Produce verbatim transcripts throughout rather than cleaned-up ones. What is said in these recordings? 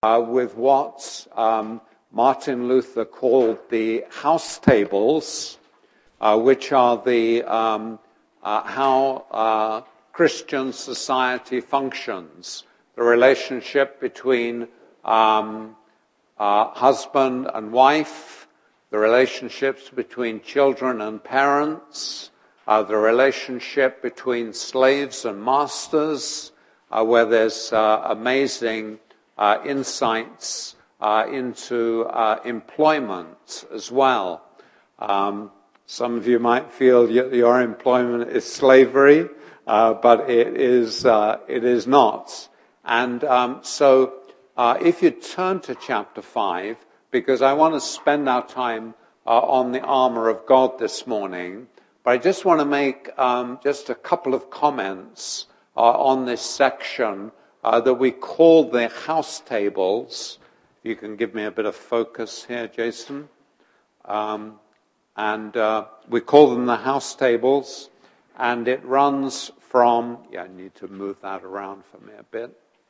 uh, with what um, Martin Luther called the house tables, uh, which are the um, uh, how uh, Christian society functions, the relationship between um, uh, husband and wife, the relationships between children and parents, uh, the relationship between slaves and masters, uh, where there's uh, amazing uh, insights uh, into uh, employment as well. Um, some of you might feel your employment is slavery, uh, but it is uh, it is not. And um, so, uh, if you turn to chapter five, because I want to spend our time uh, on the armor of God this morning, but I just want to make um, just a couple of comments uh, on this section uh, that we call the house tables. You can give me a bit of focus here, Jason. Um, and uh, we call them the house tables, and it runs from, yeah, I need to move that around for me a bit.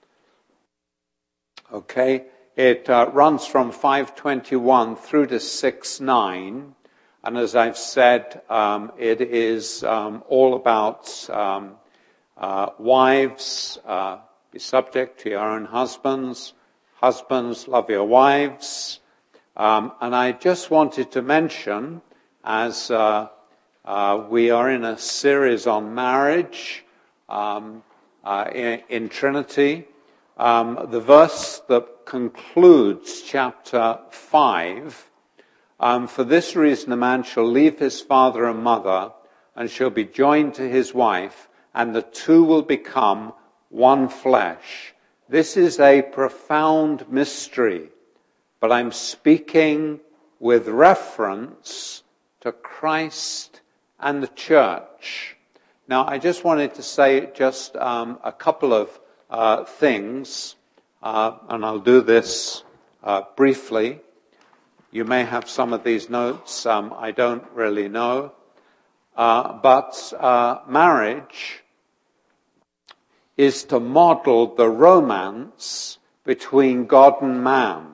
Okay, it uh, runs from five twenty-one through to six nine, and as I've said, um, it is um, all about um, uh, wives, uh, be subject to your own husbands, husbands, love your wives, um, and I just wanted to mention, as uh, uh, we are in a series on marriage um, uh, in, in Trinity, um, the verse that concludes chapter five, um, for this reason a man shall leave his father and mother and shall be joined to his wife, and the two will become one flesh. This is a profound mystery, but I'm speaking with reference to Christ and the church. Now, I just wanted to say just um, a couple of uh, things, uh, and I'll do this uh, briefly. You may have some of these notes, um, I don't really know. Uh, but uh, marriage is to model the romance between God and man,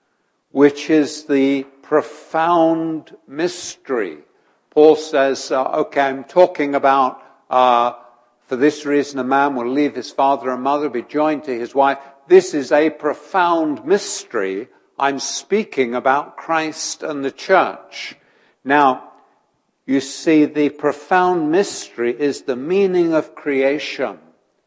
which is the profound mystery. Paul says, uh, okay, I'm talking about, uh, for this reason a man will leave his father and mother, be joined to his wife. This is a profound mystery. I'm speaking about Christ and the church. Now, you see, the profound mystery is the meaning of creation.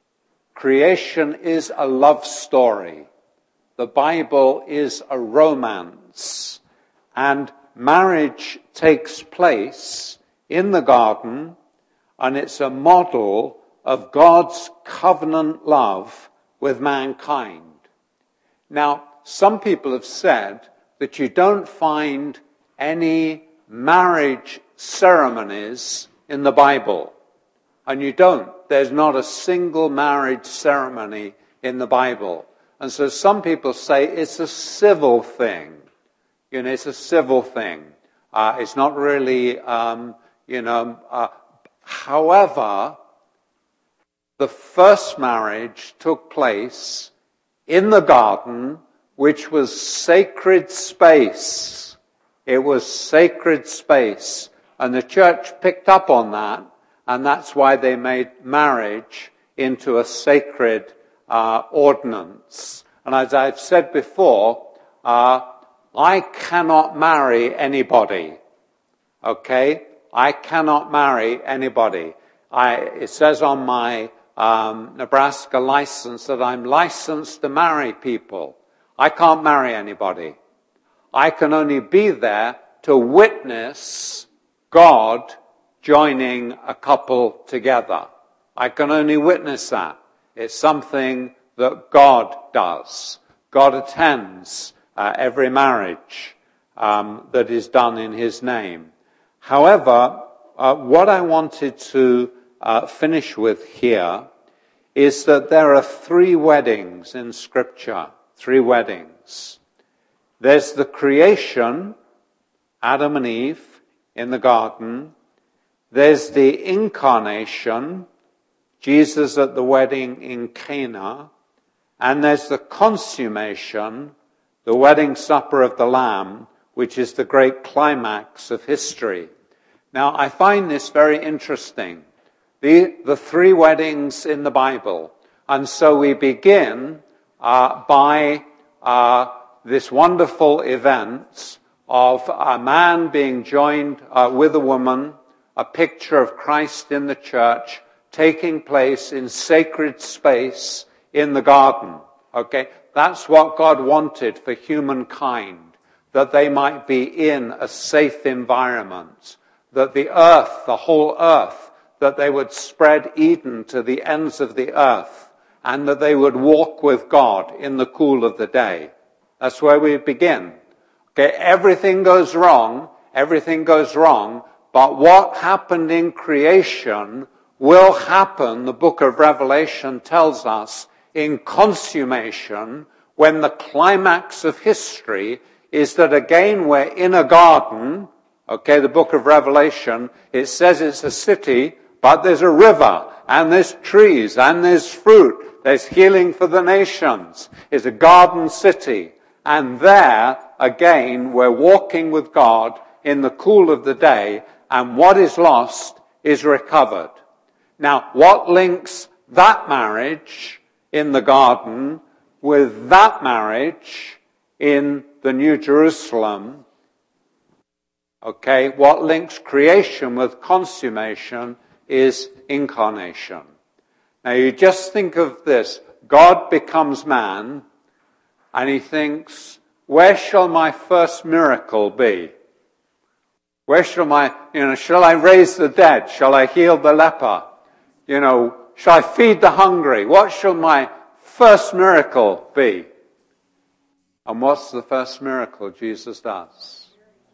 Creation is a love story. The Bible is a romance. And marriage takes place in the garden, and it's a model of God's covenant love with mankind. Now, some people have said that you don't find any marriage ceremonies in the Bible. And you don't. There's not a single marriage ceremony in the Bible. And so some people say it's a civil thing. You know, it's a civil thing. Uh, it's not really, um, you know, uh, however, the first marriage took place in the garden, which was sacred space. It was sacred space. And the church picked up on that, and that's why they made marriage into a sacred uh, ordinance. And as I've said before, uh, I cannot marry anybody. Okay? I cannot marry anybody. I, it says on my um, Nebraska license that I'm licensed to marry people. I can't marry anybody. I can only be there to witness God joining a couple together. I can only witness that. It's something that God does. God attends uh, every marriage um, that is done in his name. However, uh, what I wanted to uh, finish with here is that there are three weddings in Scripture. Three weddings. There's the creation, Adam and Eve in the garden. There's the incarnation, Jesus at the wedding in Cana. And there's the consummation, the wedding supper of the Lamb, which is the great climax of history. Now, I find this very interesting. The, the three weddings in the Bible. And so we begin uh, by uh, this wonderful event of a man being joined uh, with a woman, a picture of Christ in the church, taking place in sacred space in the garden. Okay? That's what God wanted for humankind, that they might be in a safe environment, that the earth, the whole earth, that they would spread Eden to the ends of the earth, and that they would walk with God in the cool of the day. That's where we begin. Okay, everything goes wrong, everything goes wrong, but what happened in creation will happen, the book of Revelation tells us, in consummation, when the climax of history is that again we're in a garden. Okay, the book of Revelation, it says it's a city, but there's a river, and there's trees, and there's fruit, there's healing for the nations. It's a garden city. And there, again, we're walking with God in the cool of the day, and what is lost is recovered. Now, what links that marriage in the garden with that marriage in the New Jerusalem? Okay, what links creation with consummation is incarnation. Now, you just think of this. God becomes man, and he thinks, where shall my first miracle be? Where shall my, you know, shall I raise the dead? Shall I heal the leper? You know, shall I feed the hungry? What shall my first miracle be? And what's the first miracle Jesus does?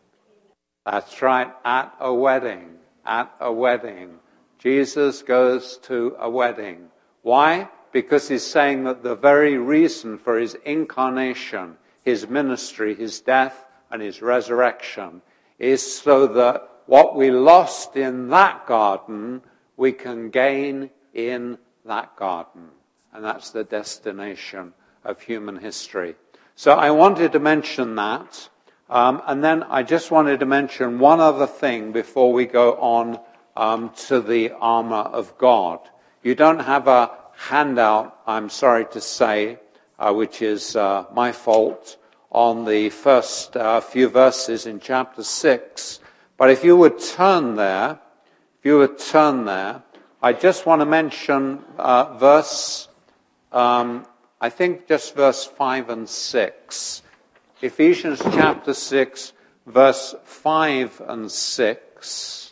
That's right, at a wedding. At a wedding. Jesus goes to a wedding. Why? Because he's saying that the very reason for his incarnation, his ministry, his death, and his resurrection is so that what we lost in that garden, we can gain in that garden. And that's the destination of human history. So I wanted to mention that. Um, and then I just wanted to mention one other thing before we go on um, to the armor of God. You don't have a handout, I'm sorry to say, uh, which is uh, my fault, on the first uh, few verses in chapter six. But if you would turn there, if you would turn there, I just want to mention uh, verse, um, I think just verse five and six. Ephesians chapter six, verse five and six.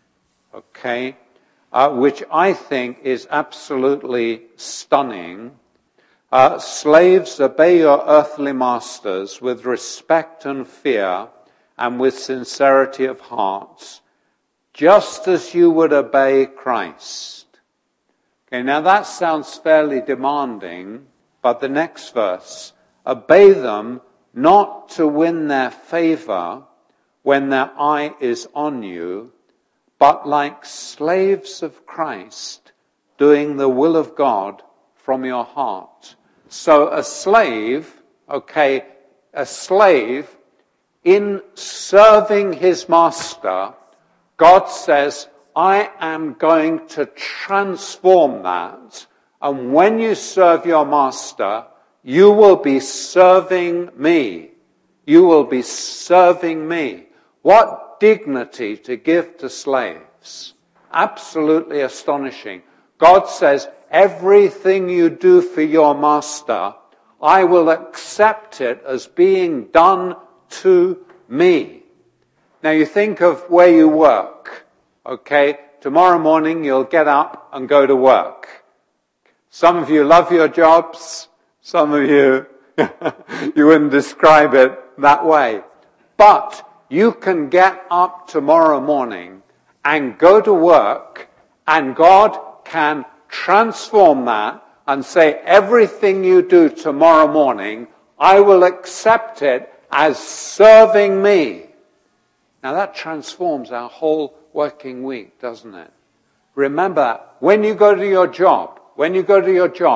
Okay. Uh, which I think is absolutely stunning. Uh, Slaves, obey your earthly masters with respect and fear and with sincerity of heart, just as you would obey Christ. Okay, now that sounds fairly demanding, but the next verse, obey them not to win their favor when their eye is on you, but like slaves of Christ, doing the will of God from your heart. So a slave, okay, a slave, in serving his master, God says, I am going to transform that. And when you serve your master, you will be serving me. You will be serving me. What dignity to give to slaves. Absolutely astonishing. God says, everything you do for your master, I will accept it as being done to me. Now you think of where you work. Okay, tomorrow morning you'll get up and go to work. Some of you love your jobs. Some of you, you wouldn't describe it that way. But you can get up tomorrow morning and go to work, and God can transform that and say, everything you do tomorrow morning, I will accept it as serving me. Now that transforms our whole working week, doesn't it? Remember, when you go to your job, when you go to your job,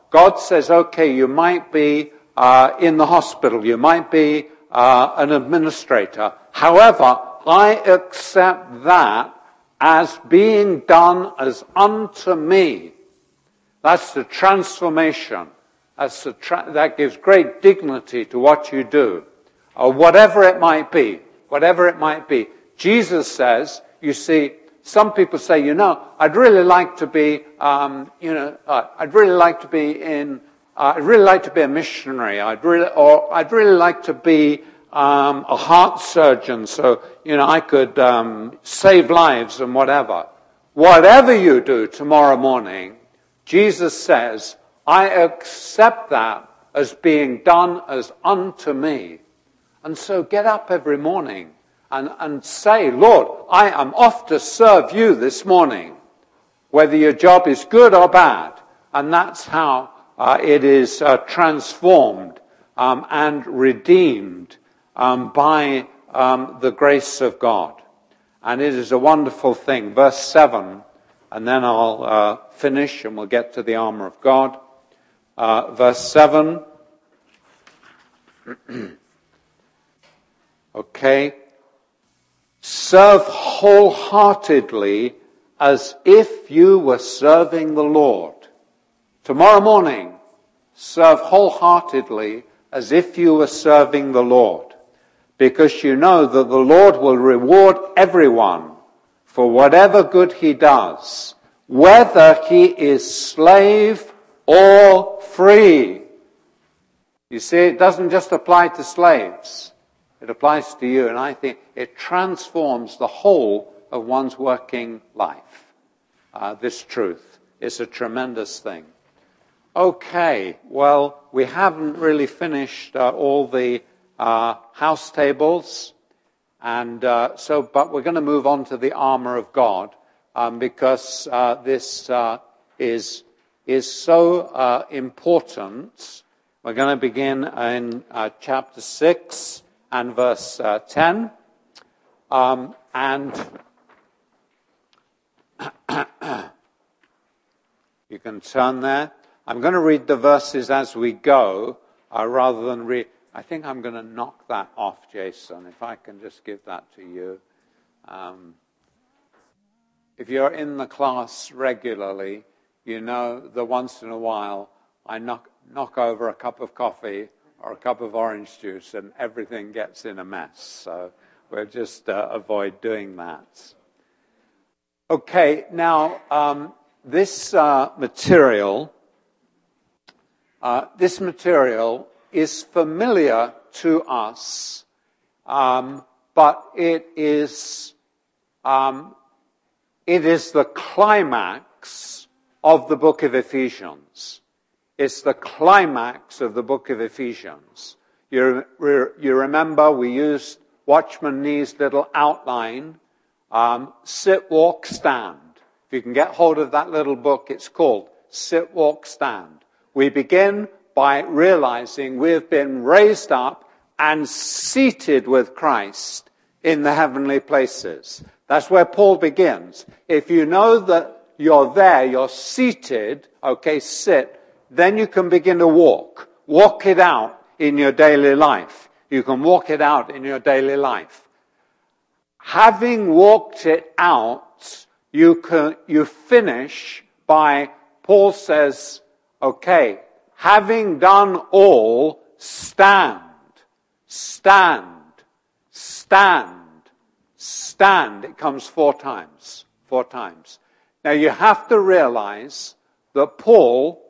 God says, okay, you might be uh, in the hospital, you might be uh, an administrator. However, I accept that as being done as unto me. That's the transformation. That's the tra- that gives great dignity to what you do, or whatever it might be, whatever it might be. Jesus says, you see, some people say, you know, I'd really like to be, um, you know, uh, I'd really like to be in, uh, I'd really like to be a missionary. I'd really, or I'd really like to be um, a heart surgeon, so you know I could um, save lives and whatever. Whatever you do tomorrow morning, Jesus says, I accept that as being done as unto me. And so get up every morning and, and say, Lord, I am off to serve you this morning, whether your job is good or bad. And that's how uh, it is uh, transformed um, and redeemed um, by um, the grace of God. And it is a wonderful thing. Verse seven, and then I'll uh, finish and we'll get to the armor of God. Uh, verse seven. Okay. Serve wholeheartedly as if you were serving the Lord. Tomorrow morning, serve wholeheartedly as if you were serving the Lord, because you know that the Lord will reward everyone for whatever good he does, whether he is slave or free. You see, it doesn't just apply to slaves. It applies to you, and I think it transforms the whole of one's working life. Uh, this truth is a tremendous thing. Okay, well, we haven't really finished uh, all the uh, house tables, and uh, so, but we're going to move on to the armor of God, um, because uh, this uh, is is so uh, important. We're going to begin in uh, chapter six and verse uh, ten, um, and you can turn there. I'm going to read the verses as we go, uh, rather than read. I think I'm going to knock that off, Jason, if I can just give that to you. Um, if you're in the class regularly, you know that once in a while I knock, knock over a cup of coffee or a cup of orange juice and everything gets in a mess. So we'll just uh, avoid doing that. Okay, now um, this uh, material... Uh, this material is familiar to us, um, but it is um, it is the climax of the book of Ephesians. It's the climax of the book of Ephesians. You, re- you remember we used Watchman Nee's little outline, um, sit, walk, stand. If you can get hold of that little book, it's called Sit, Walk, Stand. We begin by realizing we've been raised up and seated with Christ in the heavenly places. That's where Paul begins. If you know that you're there, you're seated, okay, sit, then you can begin to walk. Walk it out in your daily life. You can walk it out in your daily life. Having walked it out, you can, you finish by, Paul says, okay, having done all, stand, stand, stand, stand. It comes four times, four times. Now you have to realize that Paul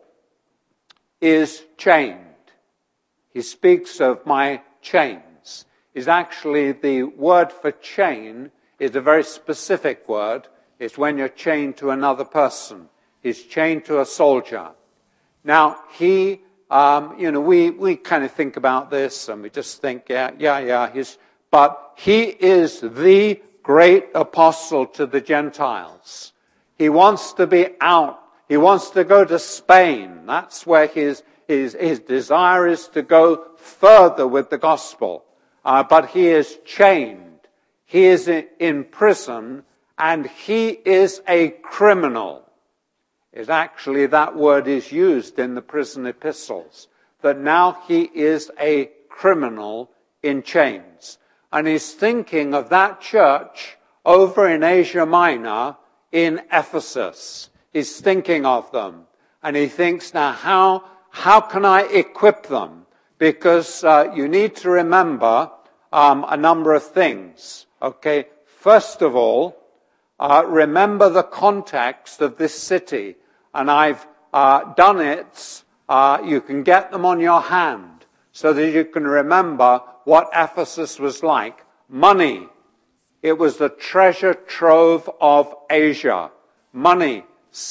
is chained. He speaks of my chains. Is actually the word for chain is a very specific word. It's when you're chained to another person. He's chained to a soldier. Now, he, um, you know, we, we kind of think about this and we just think, yeah, yeah, yeah, he's, but he is the great apostle to the Gentiles. He wants to be out. He wants to go to Spain. That's where his, his, his desire is, to go further with the gospel. Uh, but he is chained. He is in, in prison, and he is a criminal. is actually that word is used in the prison epistles, that now he is a criminal in chains. And he's thinking of that church over in Asia Minor in Ephesus. He's thinking of them. And he thinks, now how, how can I equip them? Because uh, you need to remember um, a number of things. Okay, first of all, uh, remember the context of this city. And I've uh, done it. Uh, you can get them on your hand so that you can remember what Ephesus was like. Money. It was the treasure trove of Asia. Money.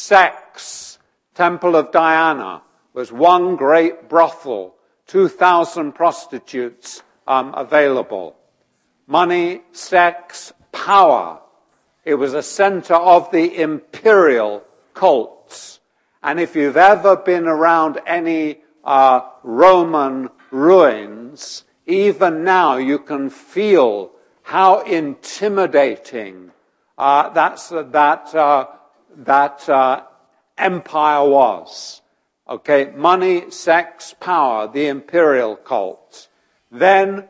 Sex. Temple of Diana was one great brothel. two thousand prostitutes um, available. Money, sex, power. It was a center of the imperial cults. And if you've ever been around any uh, Roman ruins, even now you can feel how intimidating uh, that's, uh, that uh, that uh, empire was. Okay, money, sex, power, the imperial cult. Then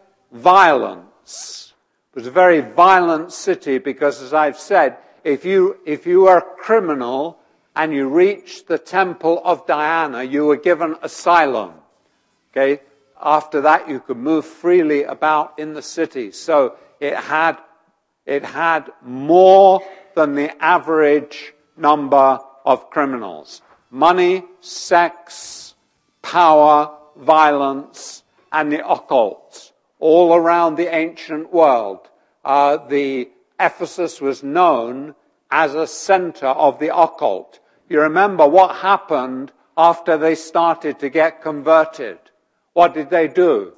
violence. It was a very violent city because, as I've said, if you if you were a criminal and you reached the temple of Diana, you were given asylum. Okay, after that you could move freely about in the city. So it had it had more than the average number of criminals. Money, sex, power, violence, and the occult. All around the ancient world, uh, the Ephesus was known as a center of the occult. You remember what happened after they started to get converted. What did they do?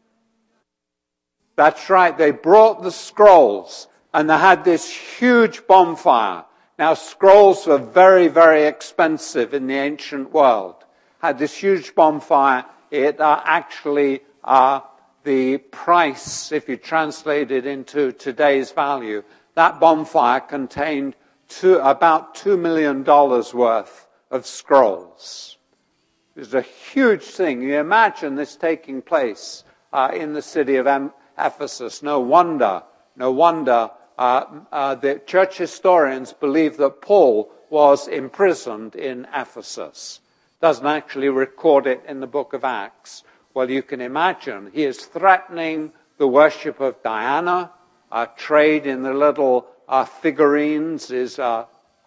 That's right, they brought the scrolls and they had this huge bonfire. Now, scrolls were very, very expensive in the ancient world. Had this huge bonfire. It uh, actually, uh, the price, if you translate it into today's value, that bonfire contained two, about two million dollars worth of scrolls. It was a huge thing. You imagine this taking place uh, in the city of em- Ephesus. No wonder, no wonder uh, uh, the church historians believe that Paul was imprisoned in Ephesus. Doesn't actually record it in the book of Acts. Well, you can imagine he is threatening the worship of Diana. Uh, trade in the little uh, figurines is uh,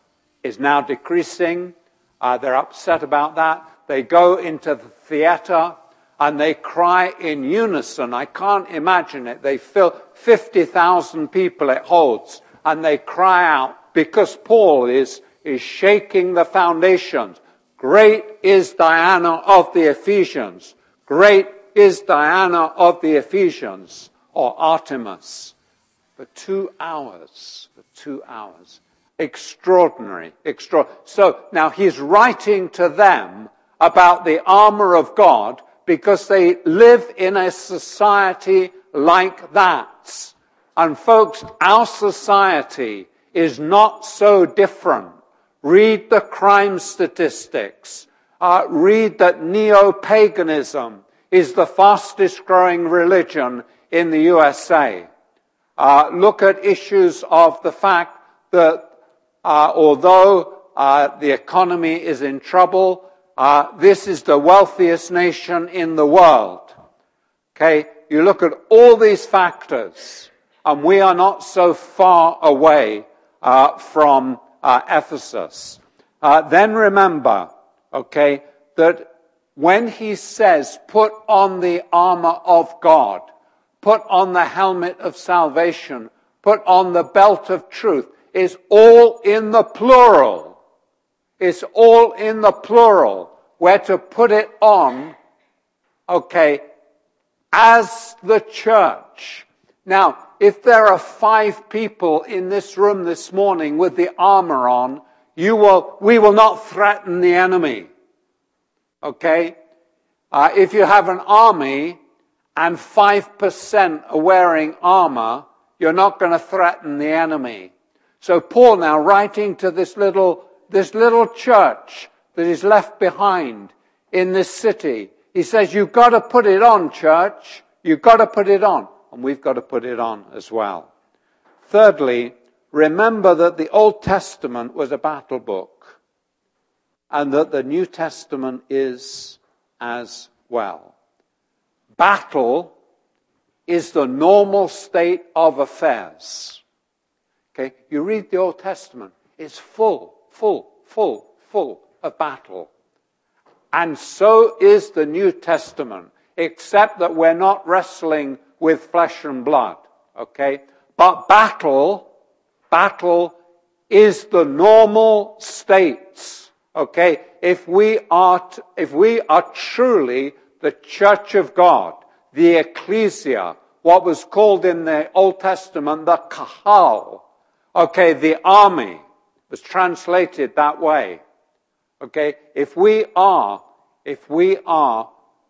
is now decreasing. Uh, they're upset about that. They go into the theater and they cry in unison. I can't imagine it. They fill fifty thousand people it holds, and they cry out because Paul is is shaking the foundations. Great is Diana of the Ephesians. Great is Diana of the Ephesians, or Artemis. For two hours, for two hours. Extraordinary, extraordinary. So now he's writing to them about the armor of God because they live in a society like that. And folks, our society is not so different. Read the crime statistics. Uh, read that neo-paganism is the fastest growing religion in the U S A. Uh, look at issues of the fact that uh, although uh, the economy is in trouble, uh, this is the wealthiest nation in the world. Okay, you look at all these factors, and we are not so far away uh, from uh, Ephesus. Uh, then remember, okay, that when he says, put on the armor of God, put on the helmet of salvation, put on the belt of truth, is all in the plural. It's all in the plural. We're to put it on, okay, as the church. Now, if there are five people in this room this morning with the armor on, you will, we will not threaten the enemy. Okay? Uh, if you have an army and five percent are wearing armor, you're not going to threaten the enemy. So Paul now writing to this little, this little church that is left behind in this city. He says, you've got to put it on, church. You've got to put it on. And we've got to put it on as well. Thirdly, remember that the Old Testament was a battle book, and that the New Testament is as well. Battle is the normal state of affairs. Okay, you read the Old Testament, it's full, full, full, full of battle. And so is the New Testament, except that we're not wrestling with flesh and blood. Okay? But battle, battle is the normal states. Okay? If we are, t- if we are truly the church of God, the ecclesia, what was called in the Old Testament the kahal, okay, the army, was translated that way. Okay? If we are, if we are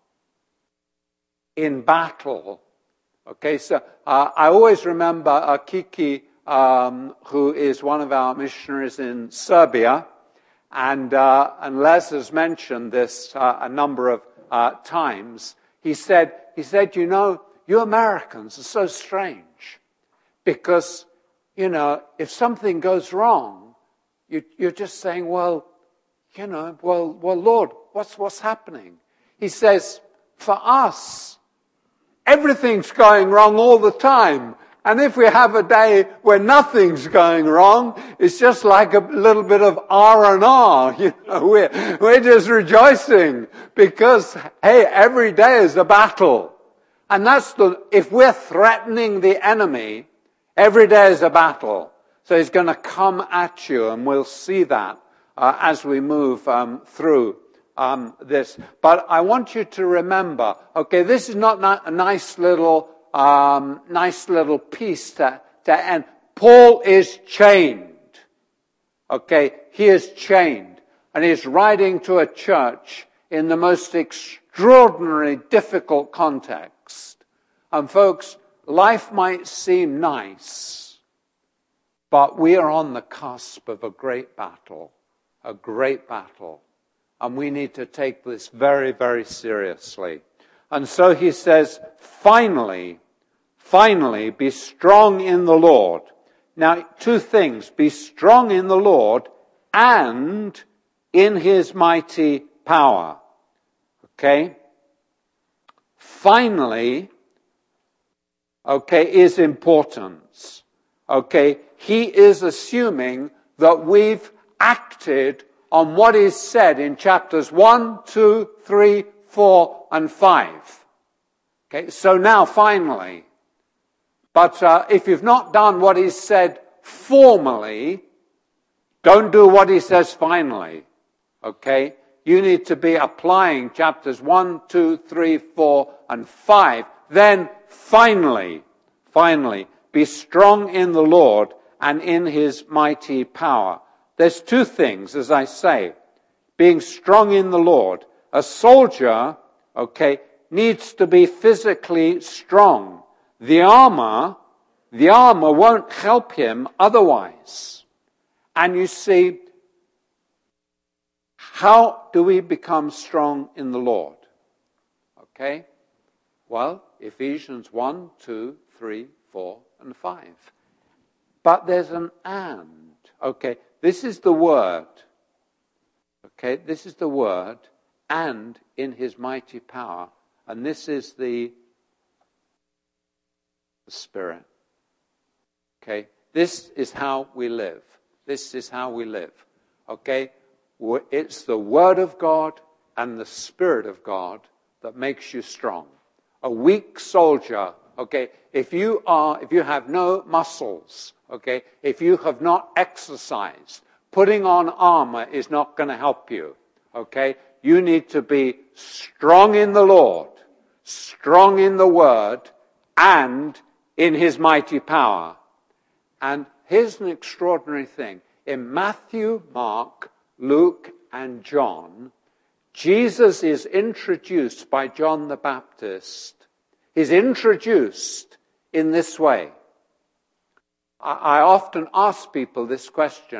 in battle, okay, so uh, I always remember uh, Kiki, um, who is one of our missionaries in Serbia, and uh, and Les has mentioned this uh, a number of uh, times. He said, he said, you know, you Americans are so strange, because, you know, if something goes wrong, you, you're just saying, well, you know, well, well, Lord, what's what's happening? He says, for us, everything's going wrong all the time. And if we have a day where nothing's going wrong, it's just like a little bit of R and R. You know, we're, we're just rejoicing because, hey, every day is a battle. And that's the, if we're threatening the enemy, every day is a battle. So he's going to come at you, and we'll see that uh, as we move um, through um, this. But I want you to remember, okay, this is not a nice little Um, nice little piece to, to end. Paul is chained. Okay, he is chained. And he's writing to a church in the most extraordinary, difficult context. And folks, life might seem nice, but we are on the cusp of a great battle. A great battle. And we need to take this very, very seriously. And so he says, finally, Finally, be strong in the Lord. Now, two things. Be strong in the Lord and in his mighty power. Okay? Finally, okay, is importance. Okay? He is assuming that we've acted on what is said in chapters one, two, three, four, and five. Okay? So now, finally, But uh, if you've not done what he said formally, don't do what he says finally. Okay? You need to be applying chapters one, two, three, four, and five. Then finally, finally, be strong in the Lord and in his mighty power. There's two things, as I say. Being strong in the Lord. A soldier, okay, needs to be physically strong. The armor, the armor won't help him otherwise. And you see, how do we become strong in the Lord? Okay? Well, Ephesians one, two, three, four, and five. But there's an and. Okay, this is the word. Okay, this is the word, and in his mighty power. And this is the The Spirit. Okay? This is how we live. This is how we live. Okay? It's the Word of God and the Spirit of God that makes you strong. A weak soldier, okay, if you are, if you have no muscles, okay, if you have not exercised, putting on armor is not going to help you. Okay? You need to be strong in the Lord, strong in the Word, and in his mighty power. And here's an extraordinary thing. In Matthew, Mark, Luke, and John, Jesus is introduced by John the Baptist. He's introduced in this way. I, I often ask people this question.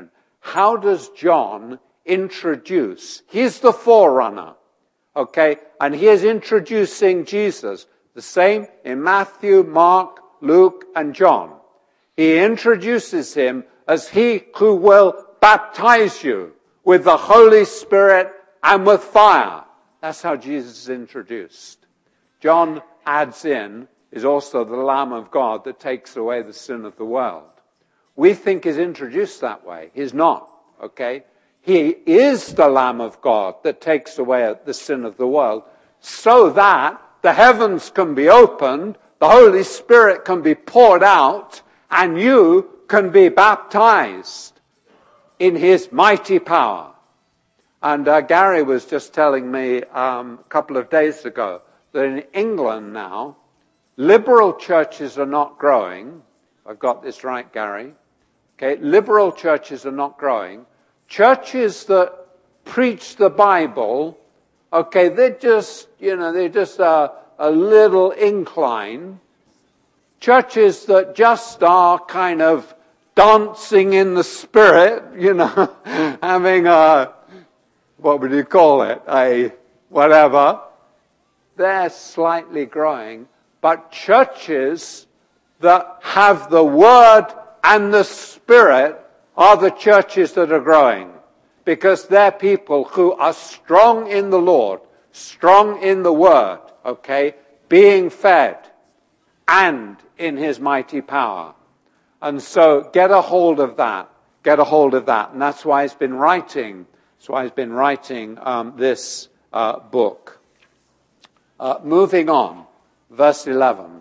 how does John introduce? He's the forerunner, okay? And he is introducing Jesus. The same in Matthew, Mark, Luke, and John. He introduces him as he who will baptize you with the Holy Spirit and with fire. That's how Jesus is introduced. John adds in, is also the Lamb of God that takes away the sin of the world. We think he's introduced that way. He's not, okay? He is the Lamb of God that takes away the sin of the world, so that the heavens can be opened, the Holy Spirit can be poured out, and you can be baptized in his mighty power. And uh, Gary was just telling me um, a couple of days ago that in England now, liberal churches are not growing. I've got this right, Gary. Okay, liberal churches are not growing. Churches that preach the Bible, okay, they're just, you know, they're just a, a little incline. Churches that just are kind of dancing in the spirit, you know, having a, what would you call it, a whatever, they're slightly growing. But churches that have the Word and the Spirit are the churches that are growing, because they're people who are strong in the Lord, strong in the Word, okay, being fed, and in his mighty power. And so get a hold of that. Get a hold of that. And that's why he's been writing. That's why he's been writing um, this uh, book. Uh, moving on, verse eleven.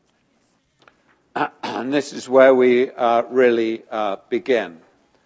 And this is where we uh, really uh, begin.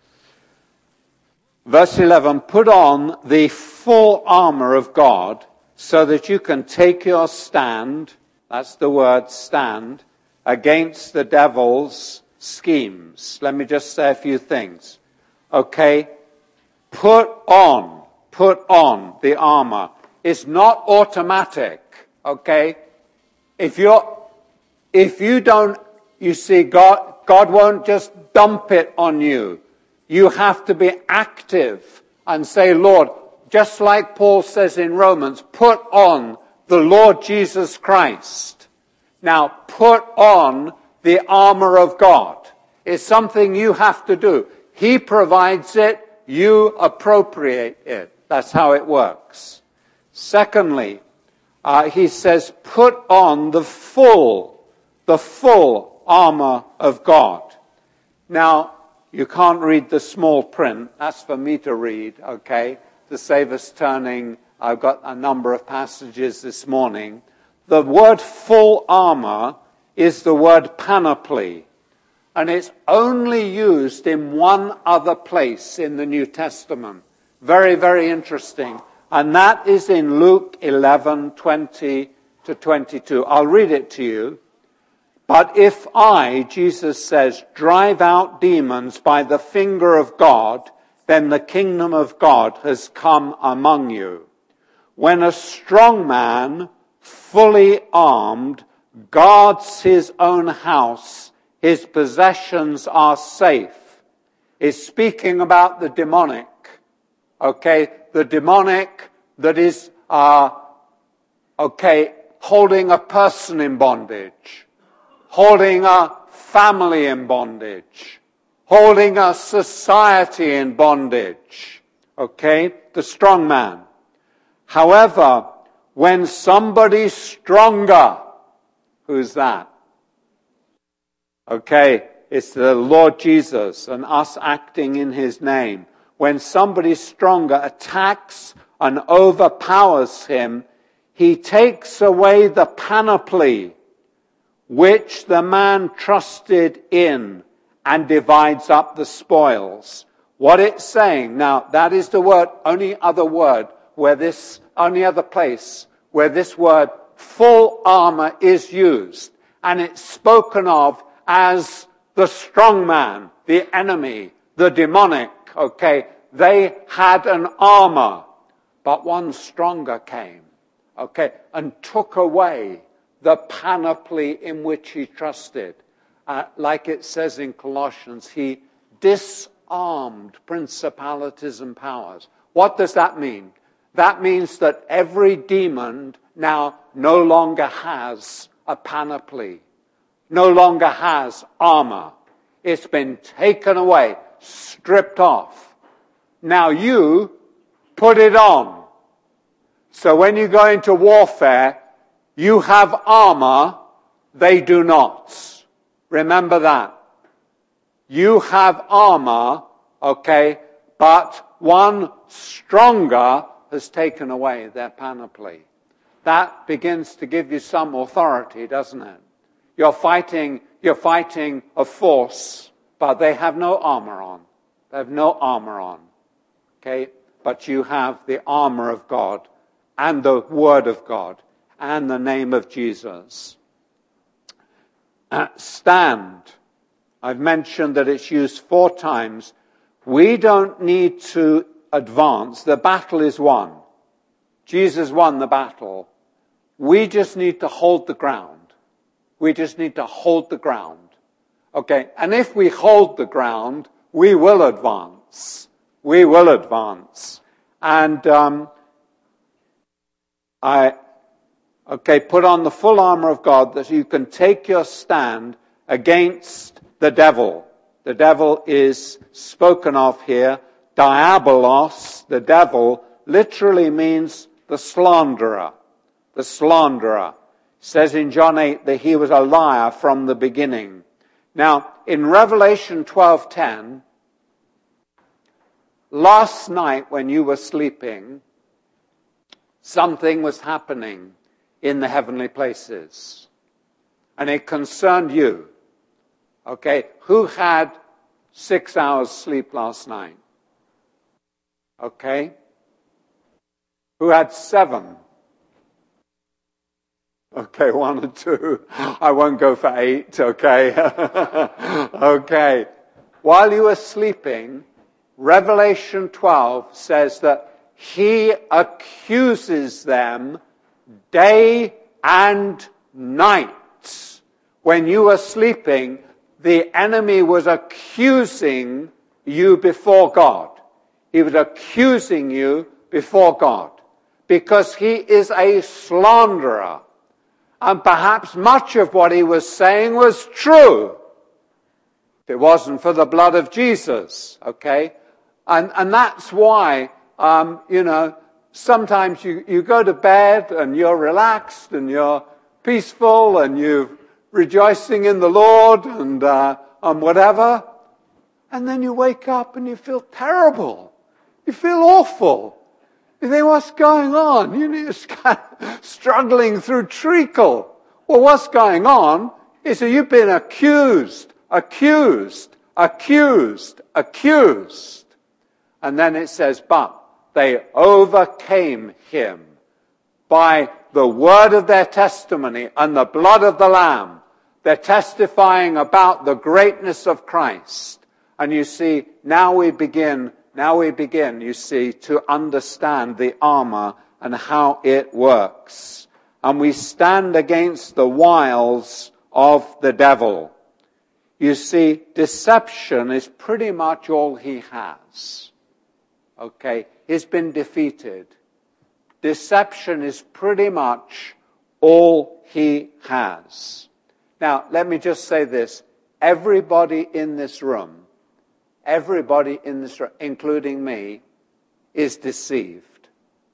Verse eleven, put on the full armor of God so that you can take your stand, that's the word stand, against the devil's schemes. Let me just say a few things. Okay, put on, put on the armor. It's not automatic, okay? If you're, if you don't, you see, God, God won't just dump it on you. You have to be active and say, Lord, just like Paul says in Romans, put on the Lord Jesus Christ. Now, put on the armor of God. It's something you have to do. He provides it, you appropriate it. That's how it works. Secondly, uh, he says, put on the full, the full armor of God. Now, you can't read the small print. That's for me to read, okay? To save us turning, I've got a number of passages this morning. The word full armor is the word panoply. And it's only used in one other place in the New Testament. Very, very interesting. And that is in Luke eleven, twenty to twenty-two. I'll read it to you. But if I, Jesus says, drive out demons by the finger of God, then the kingdom of God has come among you. When a strong man, fully armed, guards his own house, his possessions are safe. Is speaking about the demonic. Okay, the demonic that is, uh, okay, holding a person in bondage, holding a family in bondage, holding a society in bondage. Okay, the strong man. However, when somebody stronger, who's that? Okay, it's the Lord Jesus and us acting in his name. When somebody stronger attacks and overpowers him, he takes away the panoply which the man trusted in and divides up the spoils. What it's saying, now that is the word, only other word where this, only other place where this word full armor is used. And it's spoken of as the strong man, the enemy, the demonic, okay? They had an armor, but one stronger came, okay, and took away the panoply in which he trusted. Uh, like it says in Colossians, he dis armed principalities and powers. What does that mean? That means that every demon now no longer has a panoply, no longer has armor. It's been taken away, stripped off. Now you put it on. So when you go into warfare, you have armor, they do not. Remember that. You have armor, okay, but one stronger has taken away their panoply. That begins to give you some authority, doesn't it? You're fighting, you're fighting a force, but they have no armor on. They have no armor on. Okay? But you have the armor of God and the word of God and the name of Jesus. Uh, stand. I've mentioned that it's used four times. We don't need to advance. The battle is won. Jesus won the battle. We just need to hold the ground. We just need to hold the ground. Okay, and if we hold the ground, we will advance. We will advance. And um, I, okay, put on the full armor of God that you can take your stand against the devil. The devil is spoken of here. Diabolos, the devil, literally means the slanderer. The slanderer. It says in John eight that he was a liar from the beginning. Now, in Revelation twelve ten, last night when you were sleeping, something was happening in the heavenly places. And it concerned you. Okay, who had six hours sleep last night? Okay. Who had seven? Okay, one or two. I won't go for eight, okay? Okay. While you were sleeping, Revelation twelve says that he accuses them day and night. When you were sleeping, the enemy was accusing you before God. He was accusing you before God because he is a slanderer. And perhaps much of what he was saying was true. If it wasn't for the blood of Jesus, okay? And, and that's why, um, you know, sometimes you, you go to bed and you're relaxed and you're peaceful and you're rejoicing in the Lord and, uh, and whatever. And then you wake up and you feel terrible. You feel awful. You think, what's going on? You're just kind of struggling through treacle. Well, what's going on is that you've been accused, accused, accused, accused. And then it says, but they overcame him by the word of their testimony and the blood of the Lamb. They're testifying about the greatness of Christ. And you see, now we begin Now we begin, you see, to understand the armor and how it works. And we stand against the wiles of the devil. You see, deception is pretty much all he has. Okay? He's been defeated. Deception is pretty much all he has. Now, let me just say this. Everybody in this room Everybody in this room, including me, is deceived.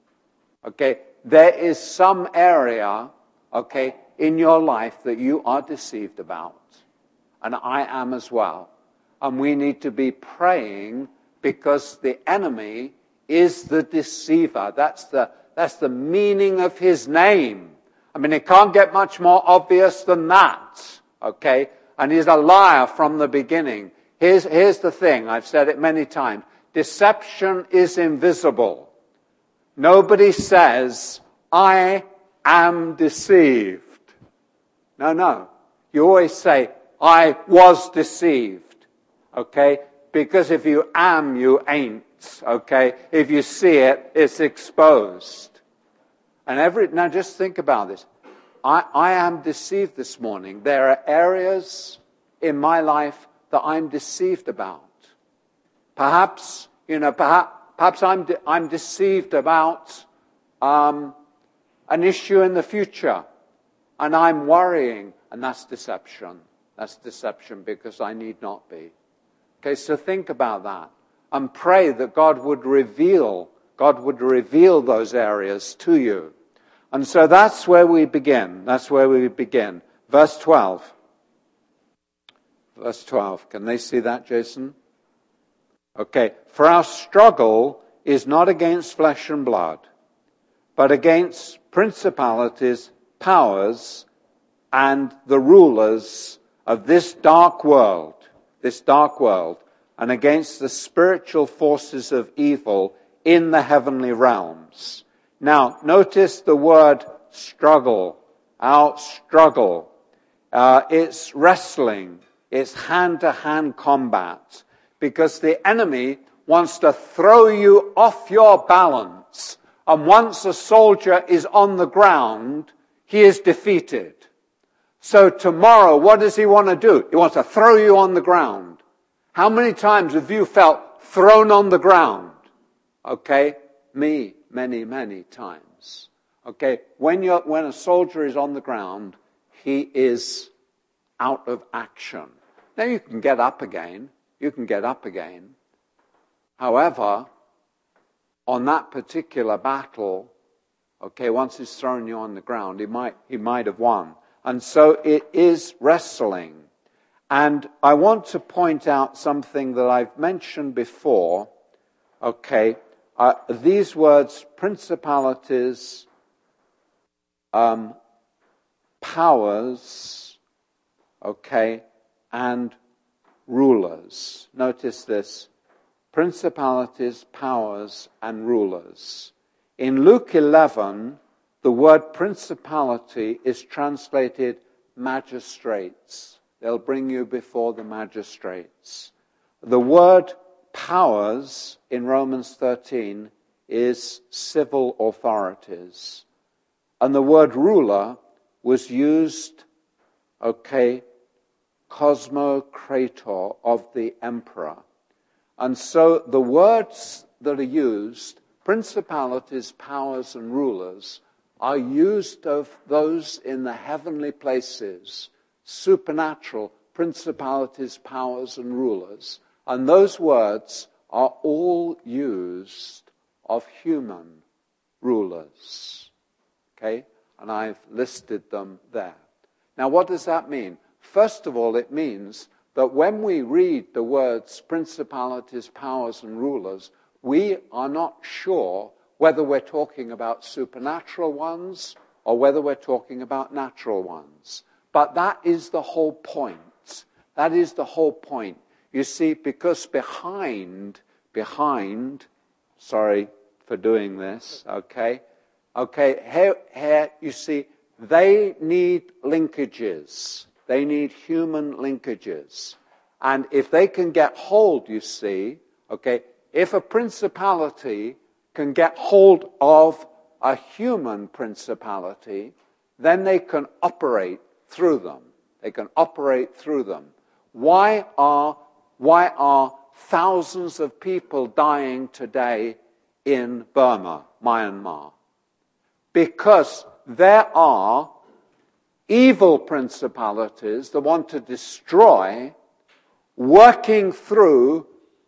Okay? There is some area, okay, in your life that you are deceived about. And I am as well. And we need to be praying because the enemy is the deceiver. That's the, that's the meaning of his name. I mean, it can't get much more obvious than that. Okay? And he's a liar from the beginning. Here's, here's the thing, I've said it many times. Deception is invisible. Nobody says, I am deceived. No, no. You always say, I was deceived. Okay? Because if you am, you ain't. Okay? If you see it, it's exposed. And every, now just think about this. I, I am deceived this morning. There are areas in my life that I'm deceived about. Perhaps, you know, perhaps, perhaps I'm, de- I'm deceived about um, an issue in the future, and I'm worrying, and that's deception. That's deception because I need not be. Okay, so think about that and pray that God would reveal, God would reveal those areas to you. And so that's where we begin. That's where we begin. Verse twelve. Verse twelve. Can they see that, Jason? Okay. For our struggle is not against flesh and blood, but against principalities, powers, and the rulers of this dark world, this dark world, and against the spiritual forces of evil in the heavenly realms. Now, notice the word struggle, our struggle. Uh, it's wrestling, it's hand-to-hand combat, because the enemy wants to throw you off your balance, and once a soldier is on the ground, he is defeated. So tomorrow, what does he want to do? He wants to throw you on the ground. How many times have you felt thrown on the ground? Okay, me, many, many times. Okay, when you're, when a soldier is on the ground, he is out of action. Now you can get up again. You can get up again. However, on that particular battle, okay, once he's thrown you on the ground, he might, he might have won. And so it is wrestling. And I want to point out something that I've mentioned before. Okay, uh, these words, principalities, um, powers, okay, and rulers. Notice this. Principalities, powers, and rulers. In Luke eleven, the word principality is translated magistrates. They'll bring you before the magistrates. The word powers in Romans thirteen is civil authorities. And the word ruler was used, okay, cosmocrator, of the emperor. And so the words that are used, principalities, powers, and rulers, are used of those in the heavenly places, supernatural principalities, powers, and rulers. And those words are all used of human rulers. Okay? And I've listed them there. Now, what does that mean? First of all, it means that when we read the words principalities, powers, and rulers, we are not sure whether we're talking about supernatural ones or whether we're talking about natural ones. But that is the whole point. That is the whole point. You see, because behind, behind, sorry for doing this, okay? Okay, here, here, you see, they need linkages. They need human linkages. And if they can get hold, you see, okay, if a principality can get hold of a human principality, then they can operate through them. They can operate through them. Why are, why are thousands of people dying today in Burma, Myanmar? Because there are evil principalities that want to destroy, working through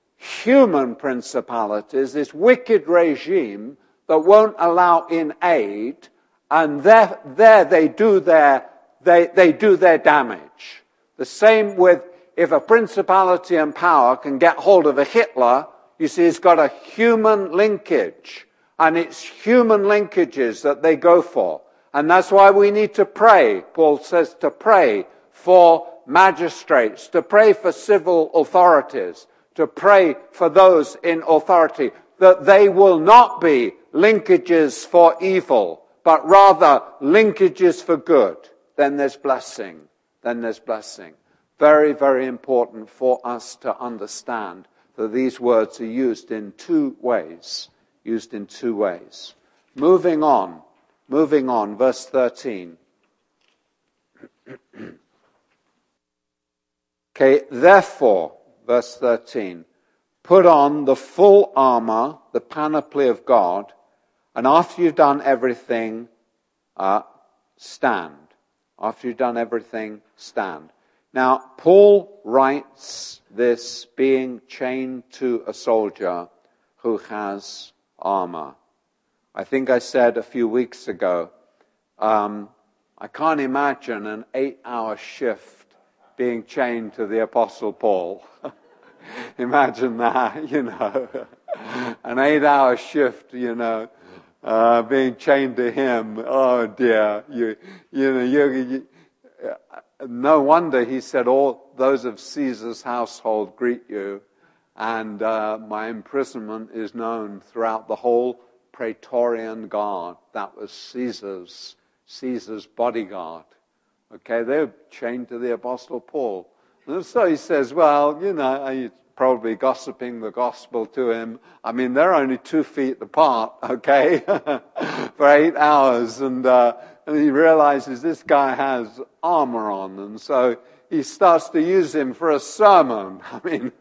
human principalities, this wicked regime that won't allow in aid, and there, there they do their they, they do their damage. The same with if a principality and power can get hold of a Hitler, you see, it's got a human linkage, and it's human linkages that they go for. And that's why we need to pray. Paul says to pray for magistrates, to pray for civil authorities, to pray for those in authority, that they will not be linkages for evil, but rather linkages for good. Then there's blessing. Then there's blessing. Very, very important for us to understand that these words are used in two ways. Used in two ways. Moving on. Moving on, verse thirteen. Okay, therefore, verse thirteen, put on the full armor, the panoply of God, and after you've done everything, uh, stand. After you've done everything, stand. Now, Paul writes this being chained to a soldier who has armor. I think I said a few weeks ago, um, I can't imagine an eight-hour shift being chained to the Apostle Paul. Imagine that, you know, an eight-hour shift, you know, uh, being chained to him. Oh dear, you, you know, you, you, no wonder he said, all those of Caesar's household greet you, and uh, my imprisonment is known throughout the whole Praetorian Guard. That was Caesar's, Caesar's bodyguard. Okay, they were chained to the Apostle Paul. And so he says, well, you know, he's probably gossiping the gospel to him. I mean, they're only two feet apart, okay, for eight hours. And, uh, and he realizes this guy has armor on. And so he starts to use him for a sermon. I mean,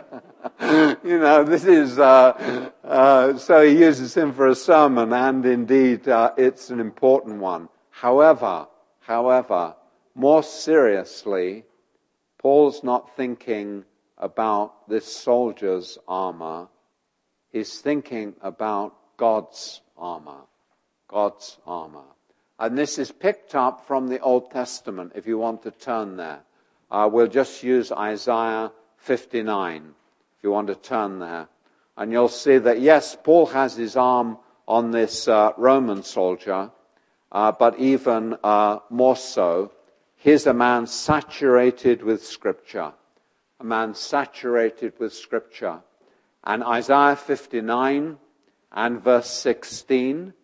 you know, this is, uh, uh, so he uses him for a sermon. And indeed, uh, it's an important one. However, however, more seriously, Paul's not thinking about this soldier's armor. He's thinking about God's armor. God's armor. And this is picked up from the Old Testament, if you want to turn there. Uh, we'll just use Isaiah fifty-nine, if you want to turn there. And you'll see that, yes, Paul has his arm on this uh, Roman soldier, uh, but even uh, more so, here's a man saturated with Scripture. A man saturated with Scripture. And Isaiah fifty-nine and verse sixteen.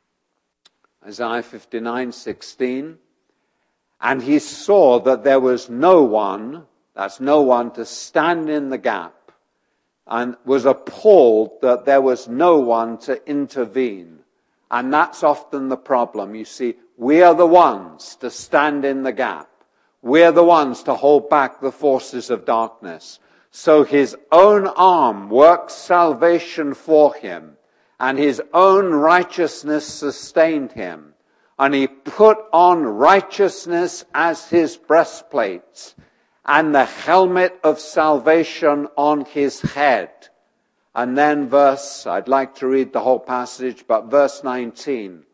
Isaiah fifty-nine, sixteen. And he saw that there was no one, that's no one to stand in the gap, and was appalled that there was no one to intervene. And that's often the problem. You see, we are the ones to stand in the gap. We're the ones to hold back the forces of darkness. So his own arm works salvation for him, and his own righteousness sustained him. And he put on righteousness as his breastplate, and the helmet of salvation on his head. And then verse, I'd like to read the whole passage, but verse nineteen.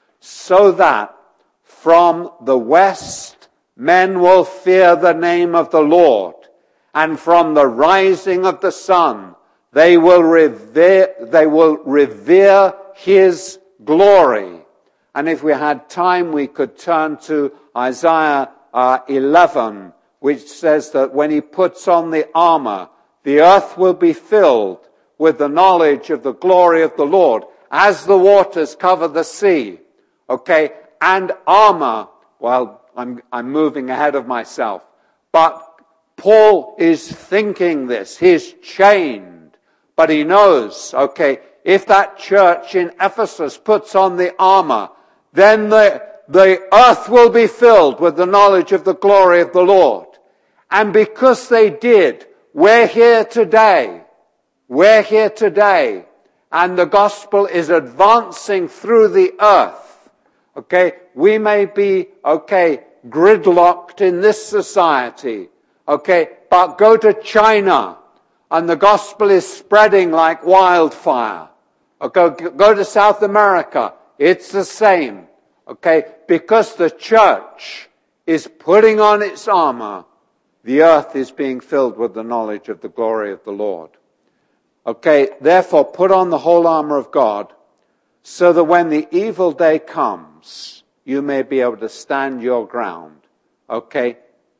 So that from the west men will fear the name of the Lord, and from the rising of the sun they will revere, they will revere his glory. And if we had time, we could turn to Isaiah uh, eleven, which says that when he puts on the armor, the earth will be filled with the knowledge of the glory of the Lord, as the waters cover the sea. Okay, and armor, well, I'm, I'm moving ahead of myself, but Paul is thinking this. He's chained, but he knows, okay, if that church in Ephesus puts on the armor, then the, the earth will be filled with the knowledge of the glory of the Lord. And because they did, we're here today. We're here today. And the gospel is advancing through the earth. Okay, we may be, okay, gridlocked in this society. Okay, but go to China and the gospel is spreading like wildfire. Okay, go to South America. It's the same. Okay, because the church is putting on its armor, the earth is being filled with the knowledge of the glory of the Lord. Okay, therefore put on the whole armor of God, so that when the evil day comes, you may be able to stand your ground. Okay,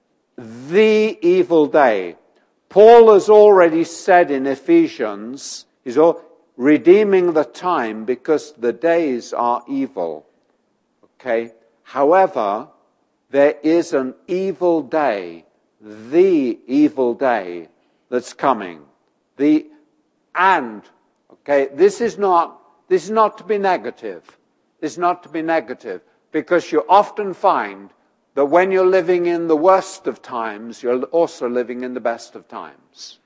the evil day. Paul has already said in Ephesians, he's all redeeming the time because the days are evil. Okay, however, there is an evil day, the evil day that's coming. The And, okay, this is not, this is not to be negative. This is not to be negative, because you often find that when you're living in the worst of times, you're also living in the best of times.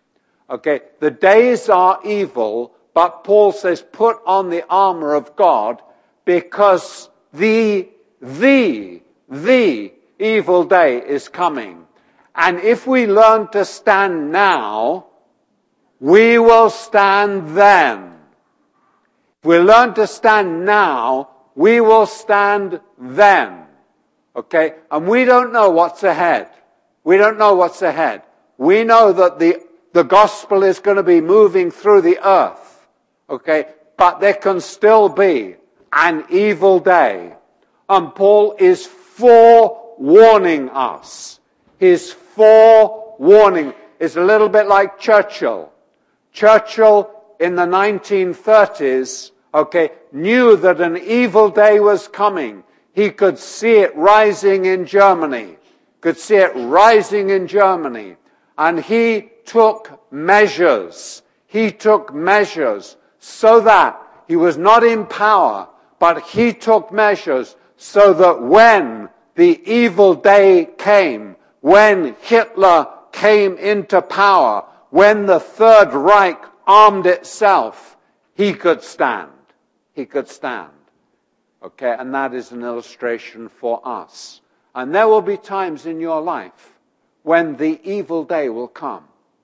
Okay, the days are evil, but Paul says put on the armor of God because the, the, the evil day is coming. And if we learn to stand now, we will stand then. If we learn to stand now, we will stand then. Okay? And we don't know what's ahead. We don't know what's ahead. We know that the, the gospel is going to be moving through the earth. Okay? But there can still be an evil day. And Paul is forewarning us. He's forewarning. It's a little bit like Churchill. Churchill in the nineteen thirties, okay, knew that an evil day was coming. He could see it rising in Germany. Could see it rising in Germany. And he took measures. He took measures so that he was not in power, but he took measures so that when the evil day came, when Hitler came into power, when the Third Reich armed itself, he could stand. He could stand. Okay, and that is an illustration for us. And there will be times in your life when the evil day will come.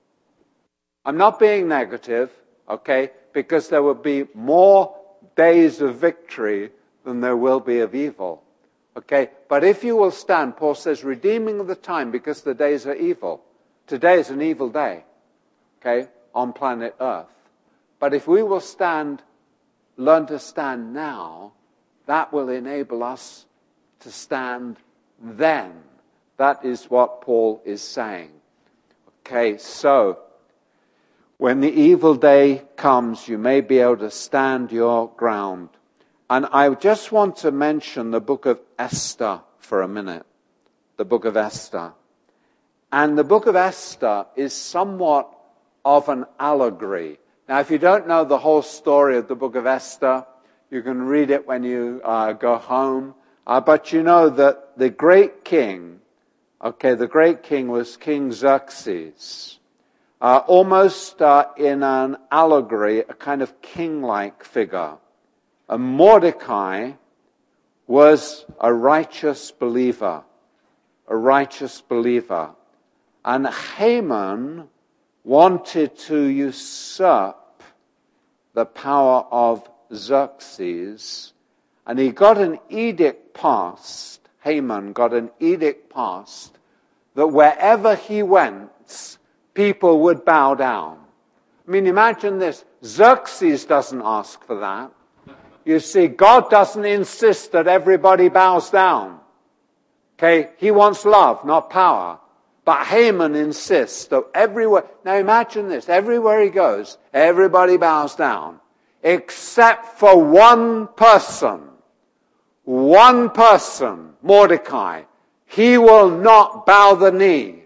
I'm not being negative, okay, because there will be more days of victory than there will be of evil. Okay, but if you will stand, Paul says, redeeming of the time because the days are evil. Today is an evil day, okay, on planet Earth. But if we will stand, learn to stand now, that will enable us to stand then. That is what Paul is saying. Okay, so when the evil day comes, you may be able to stand your ground. And I just want to mention the book of Esther for a minute. The book of Esther. And the book of Esther is somewhat of an allegory. Now, if you don't know the whole story of the book of Esther, you can read it when you uh, go home. Uh, but you know that the great king, okay, the great king was King Xerxes. Uh, almost uh, in an allegory, a kind of king-like figure. And Mordecai was a righteous believer. A righteous believer. And Haman wanted to usurp the power of Xerxes, and he got an edict passed, Haman got an edict passed, that wherever he went, people would bow down. I mean, imagine this. Xerxes doesn't ask for that. You see, God doesn't insist that everybody bows down. Okay? He wants love, not power. But Haman insists that everywhere, now imagine this, everywhere he goes, everybody bows down, except for one person. One person, Mordecai. He will not bow the knee.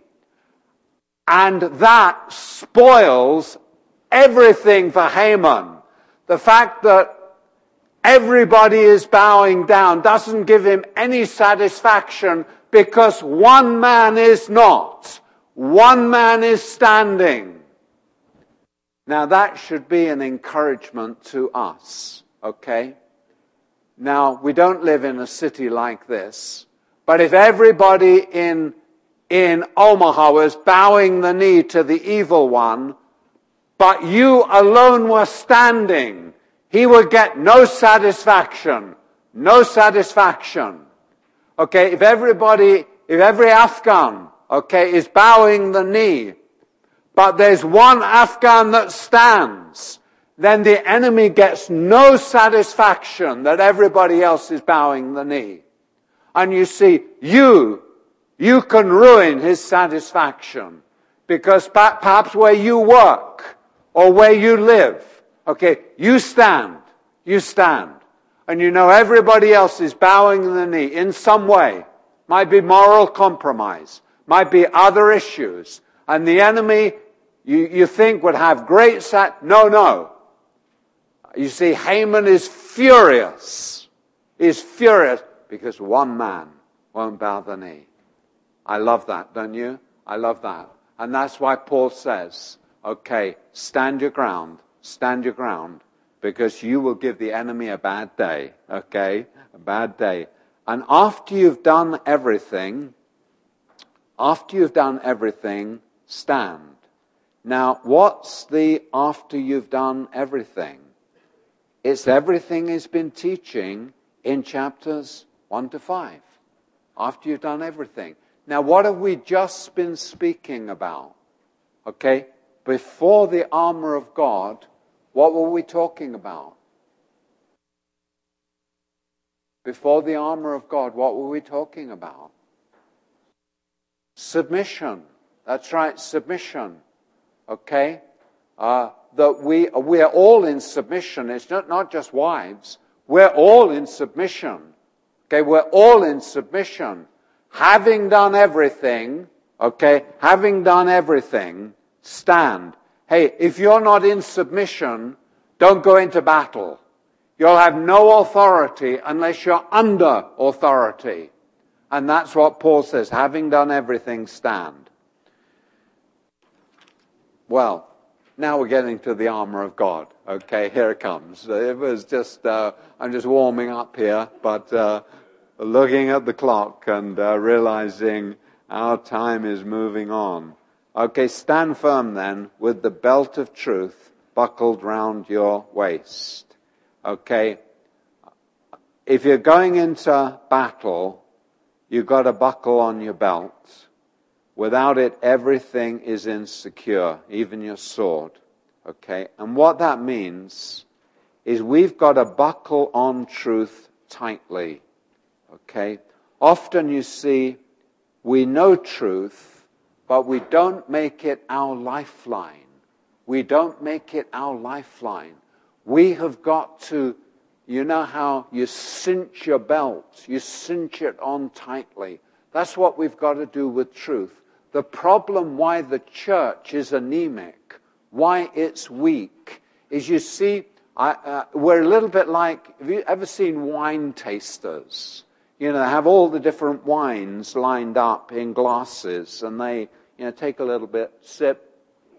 And that spoils everything for Haman. The fact that everybody is bowing down doesn't give him any satisfaction, because one man is not. One man is standing. Now that should be an encouragement to us, okay? Now, we don't live in a city like this, but if everybody in, in Omaha was bowing the knee to the evil one, but you alone were standing, he would get no satisfaction. No satisfaction. Okay, if everybody, if every Afghan, okay, is bowing the knee, but there's one Afghan that stands, then the enemy gets no satisfaction that everybody else is bowing the knee. And you see, you, you can ruin his satisfaction, because perhaps where you work or where you live, okay, you stand, you stand. And you know everybody else is bowing the knee in some way. Might be moral compromise. Might be other issues. And the enemy, you, you think, would have great sat... No, no. You see, Haman is furious. He's furious because one man won't bow the knee. I love that, don't you? I love that. And that's why Paul says, Okay, stand your ground, stand your ground, because you will give the enemy a bad day, okay? A bad day. And after you've done everything, after you've done everything, stand. Now, what's the after you've done everything? It's everything he's been teaching in chapters one to five. After you've done everything. Now, what have we just been speaking about? Okay? Before the armor of God, what were we talking about? Before the armor of God, what were we talking about? Submission. That's right, submission. Okay? Uh, that we, we are all in submission. It's not, not just wives. We're all in submission. Okay, we're all in submission. Having done everything, okay, having done everything, stand. Hey, if you're not in submission, don't go into battle. You'll have no authority unless you're under authority. And that's what Paul says, having done everything, stand. Well, now we're getting to the armor of God. Okay, here it comes. It was just, uh, I'm just warming up here, but uh, looking at the clock and uh, realizing our time is moving on. Okay, stand firm then with the belt of truth buckled round your waist. Okay, if you're going into battle, you've got to buckle on your belt. Without it, everything is insecure, even your sword. Okay, and what that means is we've got to buckle on truth tightly. Okay, often you see, we know truth, but we don't make it our lifeline. We don't make it our lifeline. We have got to, you know how you cinch your belt, you cinch it on tightly. That's what we've got to do with truth. The problem why the church is anemic, why it's weak, is you see, I, uh, we're a little bit like, have you ever seen wine tasters? You know, they have all the different wines lined up in glasses, and they, you know, take a little bit, sip,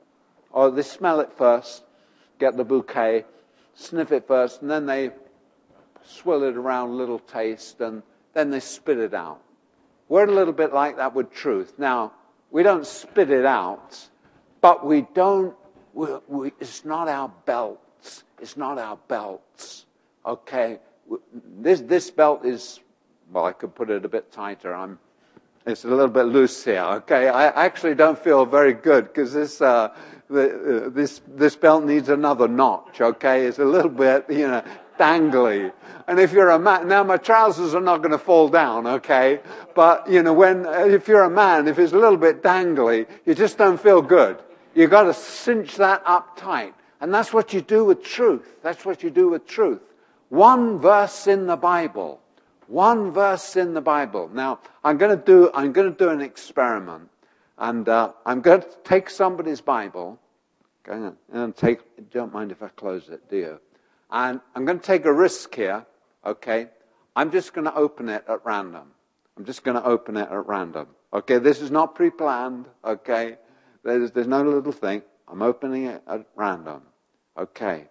or they smell it first, get the bouquet, sniff it first, and then they swill it around a little taste, and then they spit it out. We're a little bit like that with truth. Now, we don't spit it out, but we don't, we, we, it's not our belts. It's not our belts. Okay? This, this belt is, well, I could put it a bit tighter. I'm, it's a little bit loose here. Okay? I actually don't feel very good because this, uh, the, uh, this, this belt needs another notch. Okay? It's a little bit, you know, dangly. And if you're a man, now my trousers are not going to fall down, okay? But, you know, when, if you're a man, if it's a little bit dangly, you just don't feel good. You've got to cinch that up tight. And that's what you do with truth. That's what you do with truth. One verse in the Bible. One verse in the Bible. Now, I'm going to do, I'm going to do an experiment. And, uh, I'm going to take somebody's Bible. Okay, and take, don't mind if I close it, do you? And I'm going to take a risk here, okay? I'm just going to open it at random. I'm just going to open it at random. Okay, this is not pre-planned, okay? There's, there's no little thing. I'm opening it at random. Okay.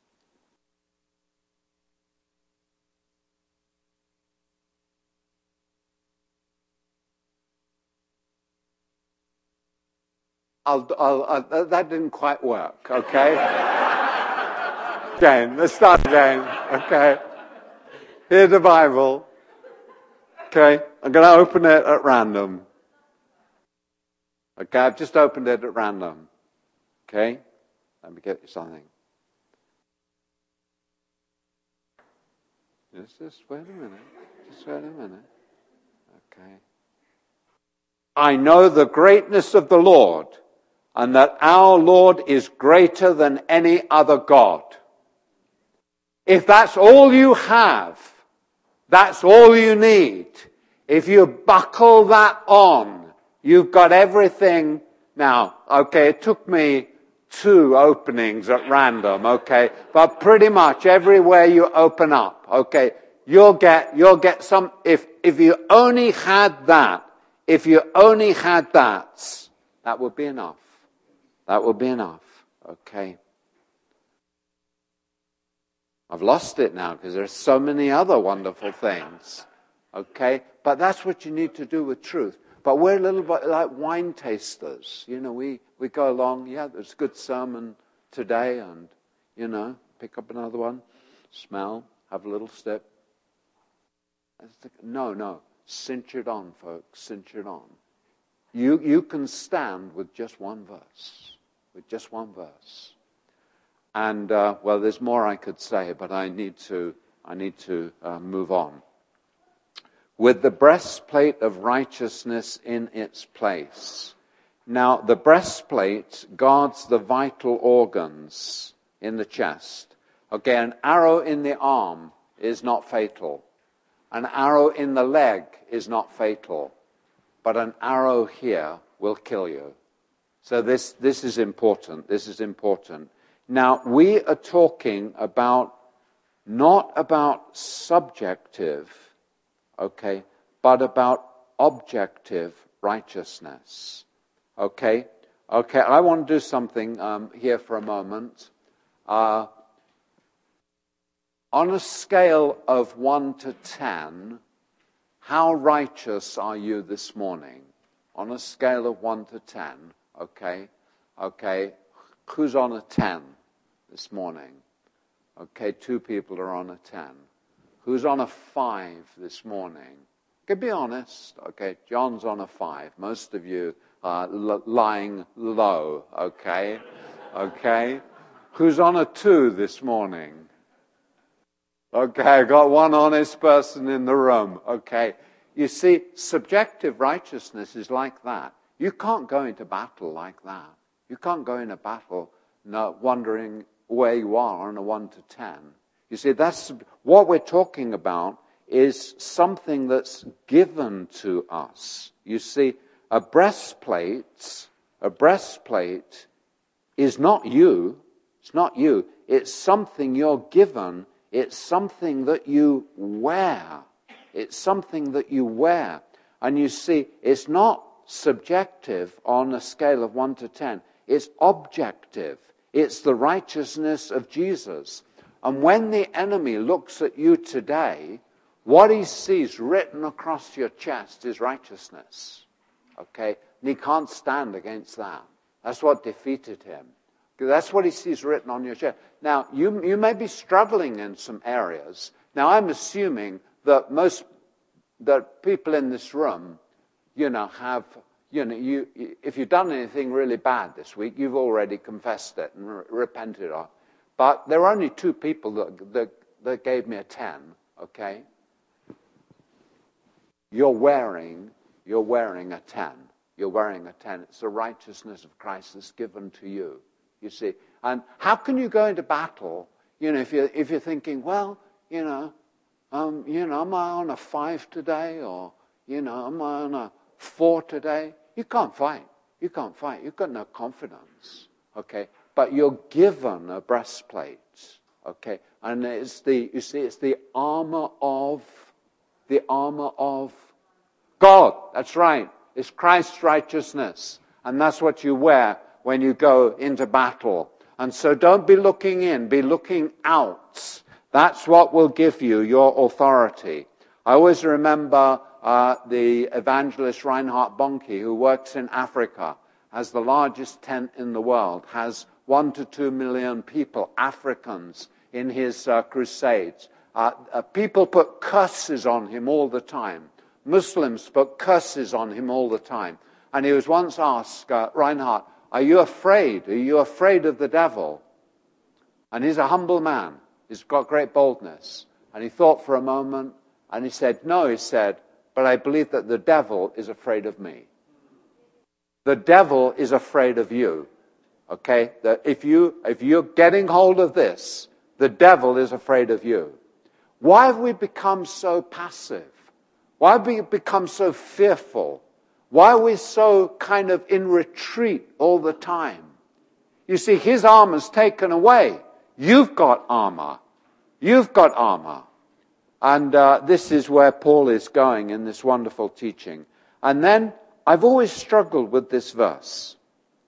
I'll, I'll, I'll, that didn't quite work, okay? Again, let's start again, okay? Here's the Bible, okay? I'm going to open it at random. Okay, I've just opened it at random, okay? Let me get you something. Just, just wait a minute, just wait a minute, okay? I know the greatness of the Lord, and that our Lord is greater than any other God. If that's all you have, that's all you need. If you buckle that on, you've got everything. Now, okay, it took me two openings at random, okay, but pretty much everywhere you open up, okay, you'll get, you'll get some, if, if you only had that, if you only had that, that would be enough. That will be enough. Okay. I've lost it now because there are so many other wonderful things. Okay. But that's what you need to do with truth. But we're a little bit like wine tasters. You know, we, we go along, yeah, there's a good sermon today, and, you know, pick up another one, smell, have a little sip. No, no, cinch it on, folks, cinch it on. You, you can stand with just one verse, with just one verse. And, uh, well, there's more I could say, but I need to, I need to uh, move on. With the breastplate of righteousness in its place. Now, the breastplate guards the vital organs in the chest. Okay, an arrow in the arm is not fatal. An arrow in the leg is not fatal. But an arrow here will kill you. So this, this is important. This is important. Now, we are talking about, not about subjective, okay, but about objective righteousness. Okay? Okay, I want to do something um, here for a moment. Uh, on a scale of one to ten, how righteous are you this morning? On a scale of one to ten, okay? Okay, who's on a ten this morning? Okay, two people are on a ten. Who's on a five this morning? Okay, be honest. Okay, John's on a five. Most of you are l- lying low, okay? Okay. Who's on a two this morning? Okay, I got one honest person in the room. Okay. You see, subjective righteousness is like that. You can't go into battle like that. You can't go into battle no, wondering where you are on a one to ten. You see, that's what we're talking about, is something that's given to us. You see, a breastplate, a breastplate is not you. It's not you. It's something you're given. It's something that you wear. It's something that you wear. And you see, it's not subjective on a scale of one to ten. It's objective. It's the righteousness of Jesus. And when the enemy looks at you today, what he sees written across your chest is righteousness. Okay? And he can't stand against that. That's what defeated him. That's what he sees written on your chest. Now, you, you may be struggling in some areas. Now, I'm assuming that most, that people in this room, you know, have, you know, you, if you've done anything really bad this week, you've already confessed it and re- repented of it. But there are only two people that, that, that gave me a ten, okay? You're wearing, you're wearing a ten. You're wearing a ten. It's the righteousness of Christ that's given to you, you see. And how can you go into battle, you know, if you're, if you're thinking, well, you know, um, you know, am I on a five today? Or, you know, am I on a four today? You can't fight. You can't fight. You've got no confidence, okay? But you're given a breastplate, okay? And it's the, you see, it's the armor of, the armor of God. That's right. It's Christ's righteousness. And that's what you wear when you go into battle. And so don't be looking in, be looking out. That's what will give you your authority. I always remember uh, the evangelist Reinhard Bonnke, who works in Africa, has the largest tent in the world, has one to two million people, Africans, in his uh, crusades. Uh, uh, people put curses on him all the time. Muslims put curses on him all the time. And he was once asked, uh, Reinhard, are you afraid? Are you afraid of the devil? And he's a humble man. He's got great boldness. And he thought for a moment, and he said, no, he said, but I believe that the devil is afraid of me. The devil is afraid of you. Okay? That if you, if you're getting hold of this, the devil is afraid of you. Why have we become so passive? Why have we become so fearful? Why are we so kind of in retreat all the time? You see, his armor's taken away. You've got armor. You've got armor. And uh, this is where Paul is going in this wonderful teaching. And then, I've always struggled with this verse.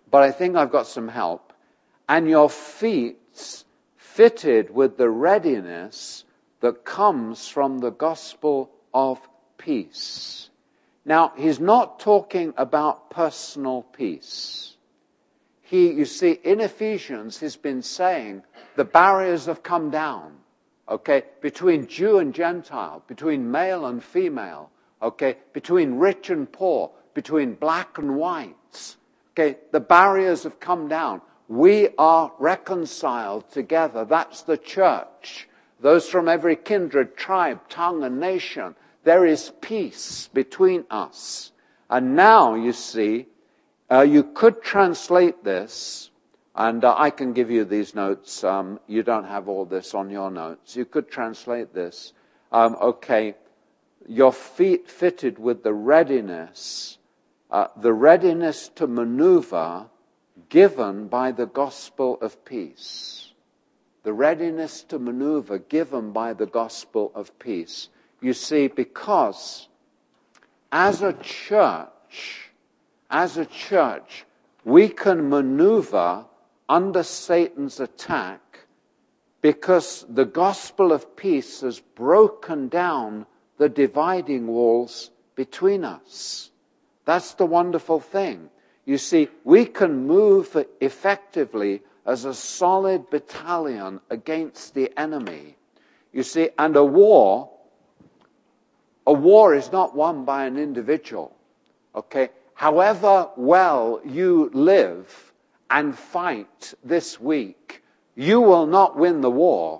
but I think I've got some help. And your feet fitted with the readiness that comes from the gospel of peace. Now, he's not talking about personal peace. He, you see, in Ephesians, he's been saying the barriers have come down, okay, between Jew and Gentile, between male and female, okay, between rich and poor, between black and whites. Okay, the barriers have come down. We are reconciled together. That's the church. Those from every kindred, tribe, tongue, and nation. There is peace between us. And now, you see, uh, you could translate this, and uh, I can give you these notes. Um, you don't have all this on your notes. You could translate this. Um, okay, your feet fitted with the readiness, uh, the readiness to maneuver given by the gospel of peace. The readiness to maneuver given by the gospel of peace. You see, because as a church, as a church, we can maneuver under Satan's attack because the gospel of peace has broken down the dividing walls between us. That's the wonderful thing. You see, we can move effectively as a solid battalion against the enemy. You see, and a war, a war is not won by an individual, okay? However well you live and fight this week, you will not win the war.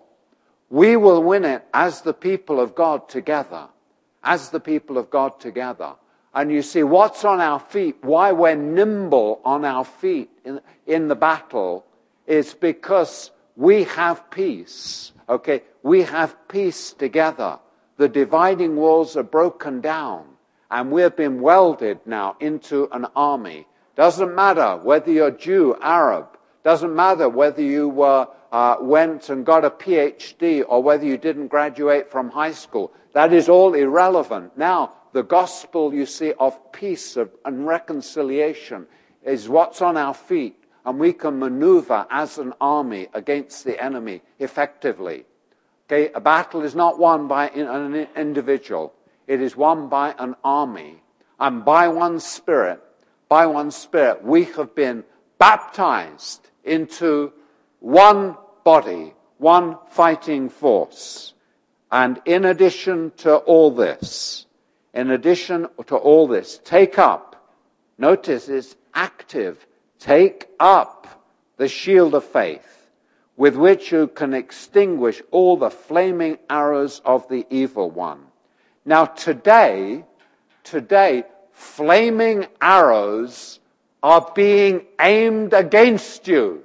We will win it as the people of God together, as the people of God together. And you see, what's on our feet, why we're nimble on our feet in, in the battle, is because we have peace, okay? We have peace together. The dividing walls are broken down, and we've been welded now into an army. Doesn't matter whether you're Jew, Arab. Doesn't matter whether you were, uh, went and got a P H D or whether you didn't graduate from high school. That is all irrelevant. Now, the gospel, you see, of peace and reconciliation is what's on our feet, and we can maneuver as an army against the enemy effectively. Okay, a battle is not won by an individual. It is won by an army. And by one Spirit, by one Spirit, we have been baptized into one body, one fighting force. And in addition to all this, in addition to all this, take up, notice it's active, take up the shield of faith, with which you can extinguish all the flaming arrows of the evil one. Now today, today, flaming arrows are being aimed against you.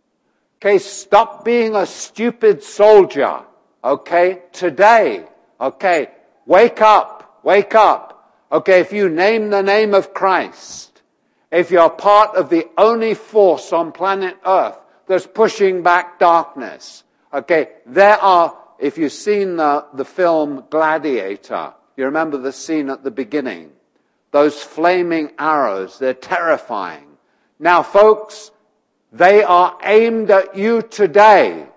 Okay, stop being a stupid soldier. Okay, today, okay, wake up. Wake up. Okay, if you name the name of Christ, if you're part of the only force on planet Earth that's pushing back darkness, okay, there are, if you've seen the, the film Gladiator, you remember the scene at the beginning, those flaming arrows, they're terrifying. Now, folks, they are aimed at you today,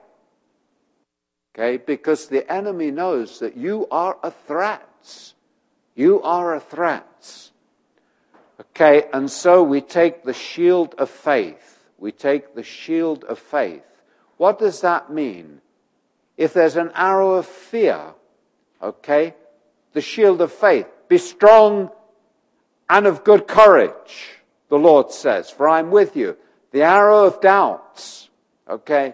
okay, because the enemy knows that you are a threat. You are a threat. Okay, and so we take the shield of faith. We take the shield of faith. What does that mean? If there's an arrow of fear, okay, the shield of faith. Be strong and of good courage, the Lord says, for I'm with you. The arrow of doubts, okay,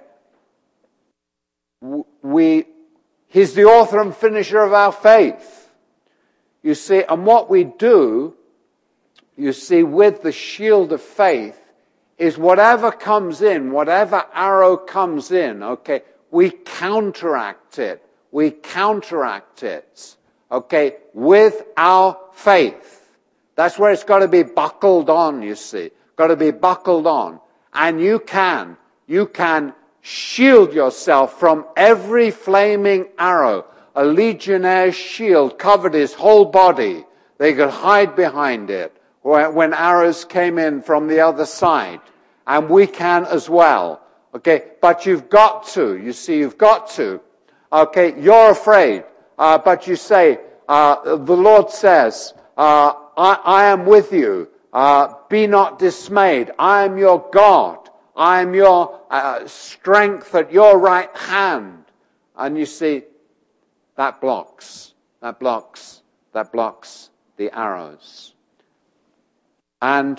we, He's the author and finisher of our faith. You see, and what we do, you see, with the shield of faith, is whatever comes in, whatever arrow comes in, okay, we counteract it. We counteract it, okay, with our faith. That's where it's got to be buckled on, you see. Got to be buckled on. And you can, you can shield yourself from every flaming arrow. A legionnaire's shield covered his whole body. They could hide behind it when arrows came in from the other side. and we can as well. Okay, but you've got to, you see, you've got to. Okay, you're afraid, uh, but you say, uh, the Lord says, uh, I, I am with you. Uh, be not dismayed. I am your God. I am your uh, strength at your right hand. And you see, that blocks, that blocks, that blocks the arrows. And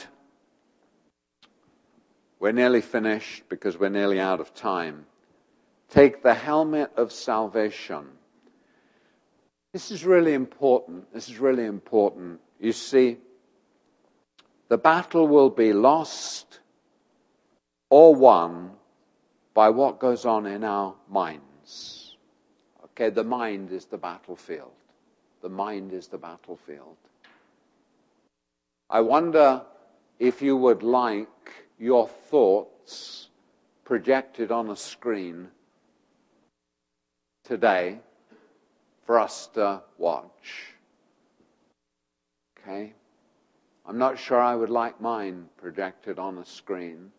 we're nearly finished because we're nearly out of time. Take the helmet of salvation. This is really important. This is really important. You see, the battle will be lost or won by what goes on in our minds. Okay, the mind is the battlefield. The mind is the battlefield. I wonder if you would like your thoughts projected on a screen today for us to watch. Okay? I'm not sure I would like mine projected on a screen.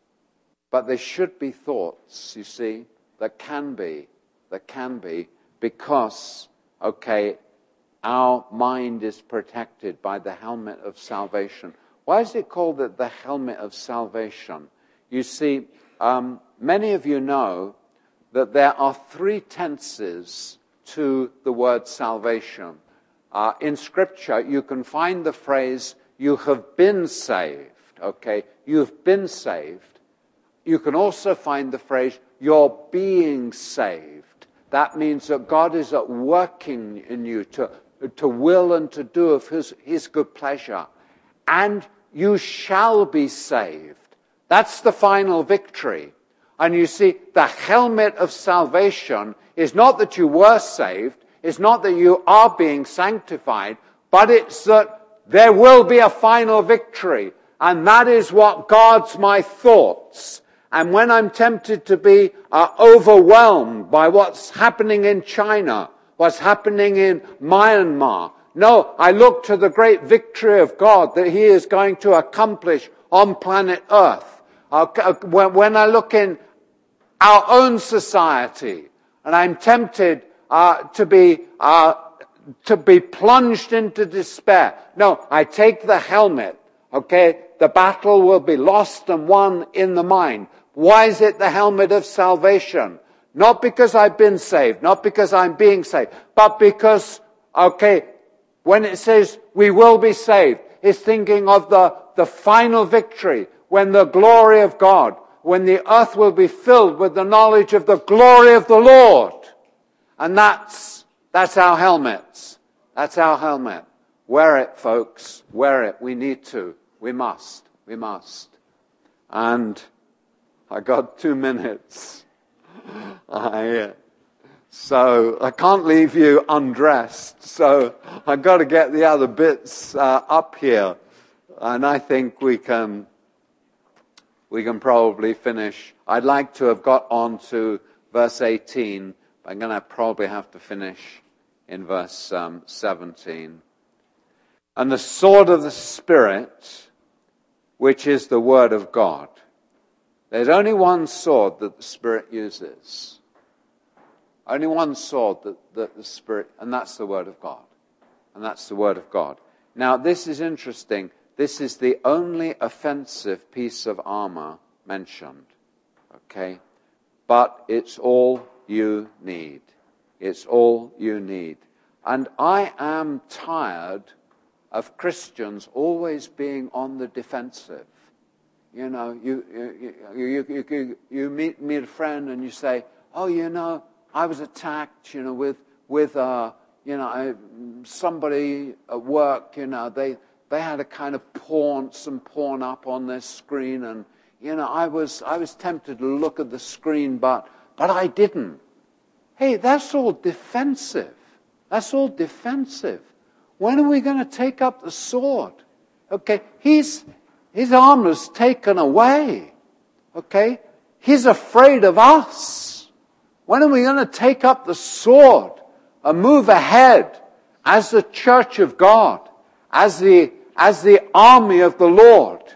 But there should be thoughts, you see, that can be, that can be, because, okay, our mind is protected by the helmet of salvation. Why is it called the, the helmet of salvation? You see, um, many of you know that there are three tenses to the word salvation. Uh, in Scripture, you can find the phrase, you have been saved, okay? You've been saved. You can also find the phrase, you're being saved. That means that God is at working in you to, to will and to do of his, his good pleasure. And you shall be saved. That's the final victory. And you see, the helmet of salvation is not that you were saved, it's not that you are being sanctified, but it's that there will be a final victory. And that is what guards my thoughts. And when I'm tempted to be uh, overwhelmed by what's happening in China, what's happening in Myanmar, no, I look to the great victory of God that he is going to accomplish on planet Earth. Uh, when I look in our own society, and I'm tempted uh, to be uh, to be plunged into despair, no, I take the helmet. Okay, the battle will be lost and won in the mind. Why is it the helmet of salvation? Not because I've been saved, not because I'm being saved, but because, okay, when it says we will be saved, it's thinking of the, the final victory, when the glory of God, when the earth will be filled with the knowledge of the glory of the Lord. And that's, that's our helmets. That's our helmet. Wear it, folks. Wear it. We need to. We must. We must. And I got two minutes. I, so I can't leave you undressed. So I've got to get the other bits uh, up here. And I think we can, we can probably finish. I'd like to have got on to verse eighteen. But I'm going to probably have to finish in verse um, seventeen. And the sword of the Spirit, which is the word of God. There's only one sword that the Spirit uses. Only one sword that, that the Spirit, and that's the word of God. And that's the word of God. Now, this is interesting. This is the only offensive piece of armor mentioned. Okay? But it's all you need. It's all you need. And I am tired of Christians always being on the defensive. You know, you you you you, you, you meet meet a friend and you say, "Oh, you know, I was attacked. You know, with with uh, you know, I, somebody at work. You know, they they had a kind of porn, some porn up on their screen, and you know, I was I was tempted to look at the screen, but but I didn't." Hey, that's all defensive. That's all defensive. When are we going to take up the sword? Okay, he's, his armor's taken away. Okay, he's afraid of us. When are we going to take up the sword and move ahead as the church of God, as the, as the army of the Lord?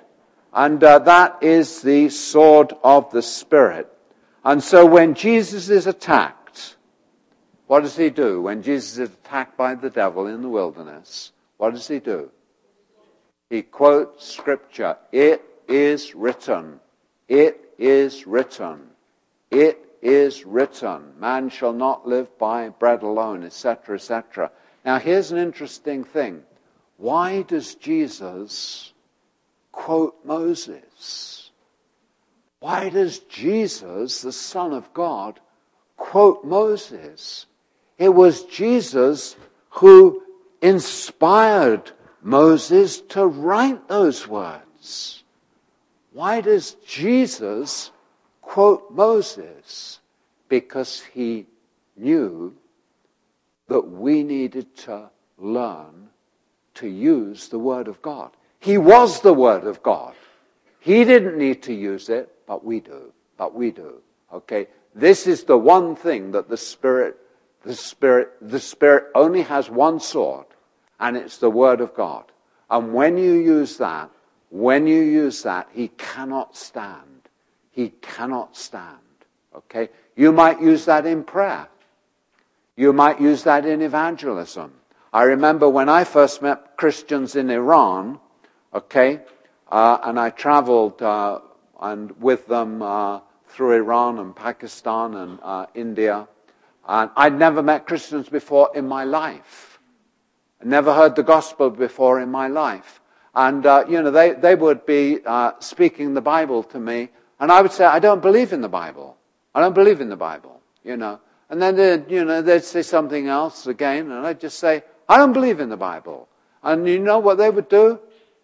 And uh, that is the sword of the Spirit. And so when Jesus is attacked, what does he do? When Jesus is attacked by the devil in the wilderness, what does he do? He quotes Scripture. It is written. It is written. It is written. Man shall not live by bread alone, et cetera, et cetera. Now here's an interesting thing. Why does Jesus quote Moses? Why does Jesus, the Son of God, quote Moses? It was Jesus who inspired Moses to write those words. Why does Jesus quote Moses? Because he knew that we needed to learn to use the Word of God. He was the Word of God. He didn't need to use it, but we do. But we do. Okay? This is the one thing that the Spirit, the Spirit, the Spirit only has one sword, and it's the Word of God. And when you use that, when you use that, he cannot stand. He cannot stand. Okay? You might use that in prayer. You might use that in evangelism. I remember when I first met Christians in Iran, okay, uh, and I traveled uh, and with them uh, through Iran and Pakistan and uh, India, and I'd never met Christians before in my life. I never heard the gospel before in my life. And, uh, you know, they, they would be uh, speaking the Bible to me, and I would say, I don't believe in the Bible. I don't believe in the Bible, you know. And then they'd, you know, they'd say something else again, and I'd just say, I don't believe in the Bible. And you know what they would do?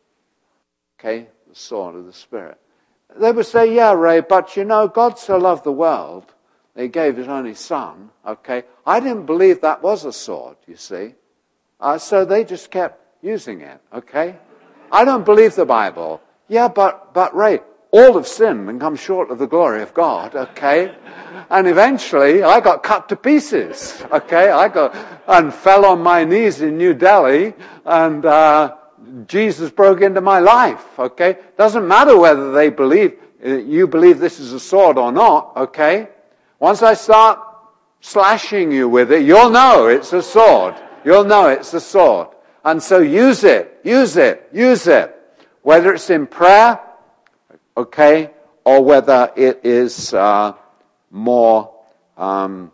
Okay, the sword of the Spirit. They would say, yeah, Ray, but you know, God so loved the world, that he gave his only son, okay? I didn't believe that was a sword, you see. Uh, so they just kept using it, okay? I don't believe the Bible. Yeah, but, but Ray, all have sinned and come short of the glory of God, okay? And eventually, I got cut to pieces, okay? I got, and fell on my knees in New Delhi, and uh, Jesus broke into my life, okay? Doesn't matter whether they believe, you believe this is a sword or not, okay? Once I start slashing you with it, you'll know it's a sword. You'll know it's a sword. And so use it, use it, use it. Whether it's in prayer, okay, or whether it is uh, more um,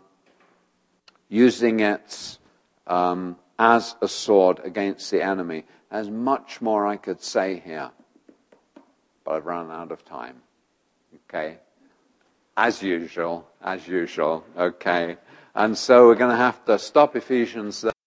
using it um, as a sword against the enemy. There's much more I could say here, but I've run out of time. Okay, as usual, as usual. Okay, and so we're going to have to stop Ephesians there.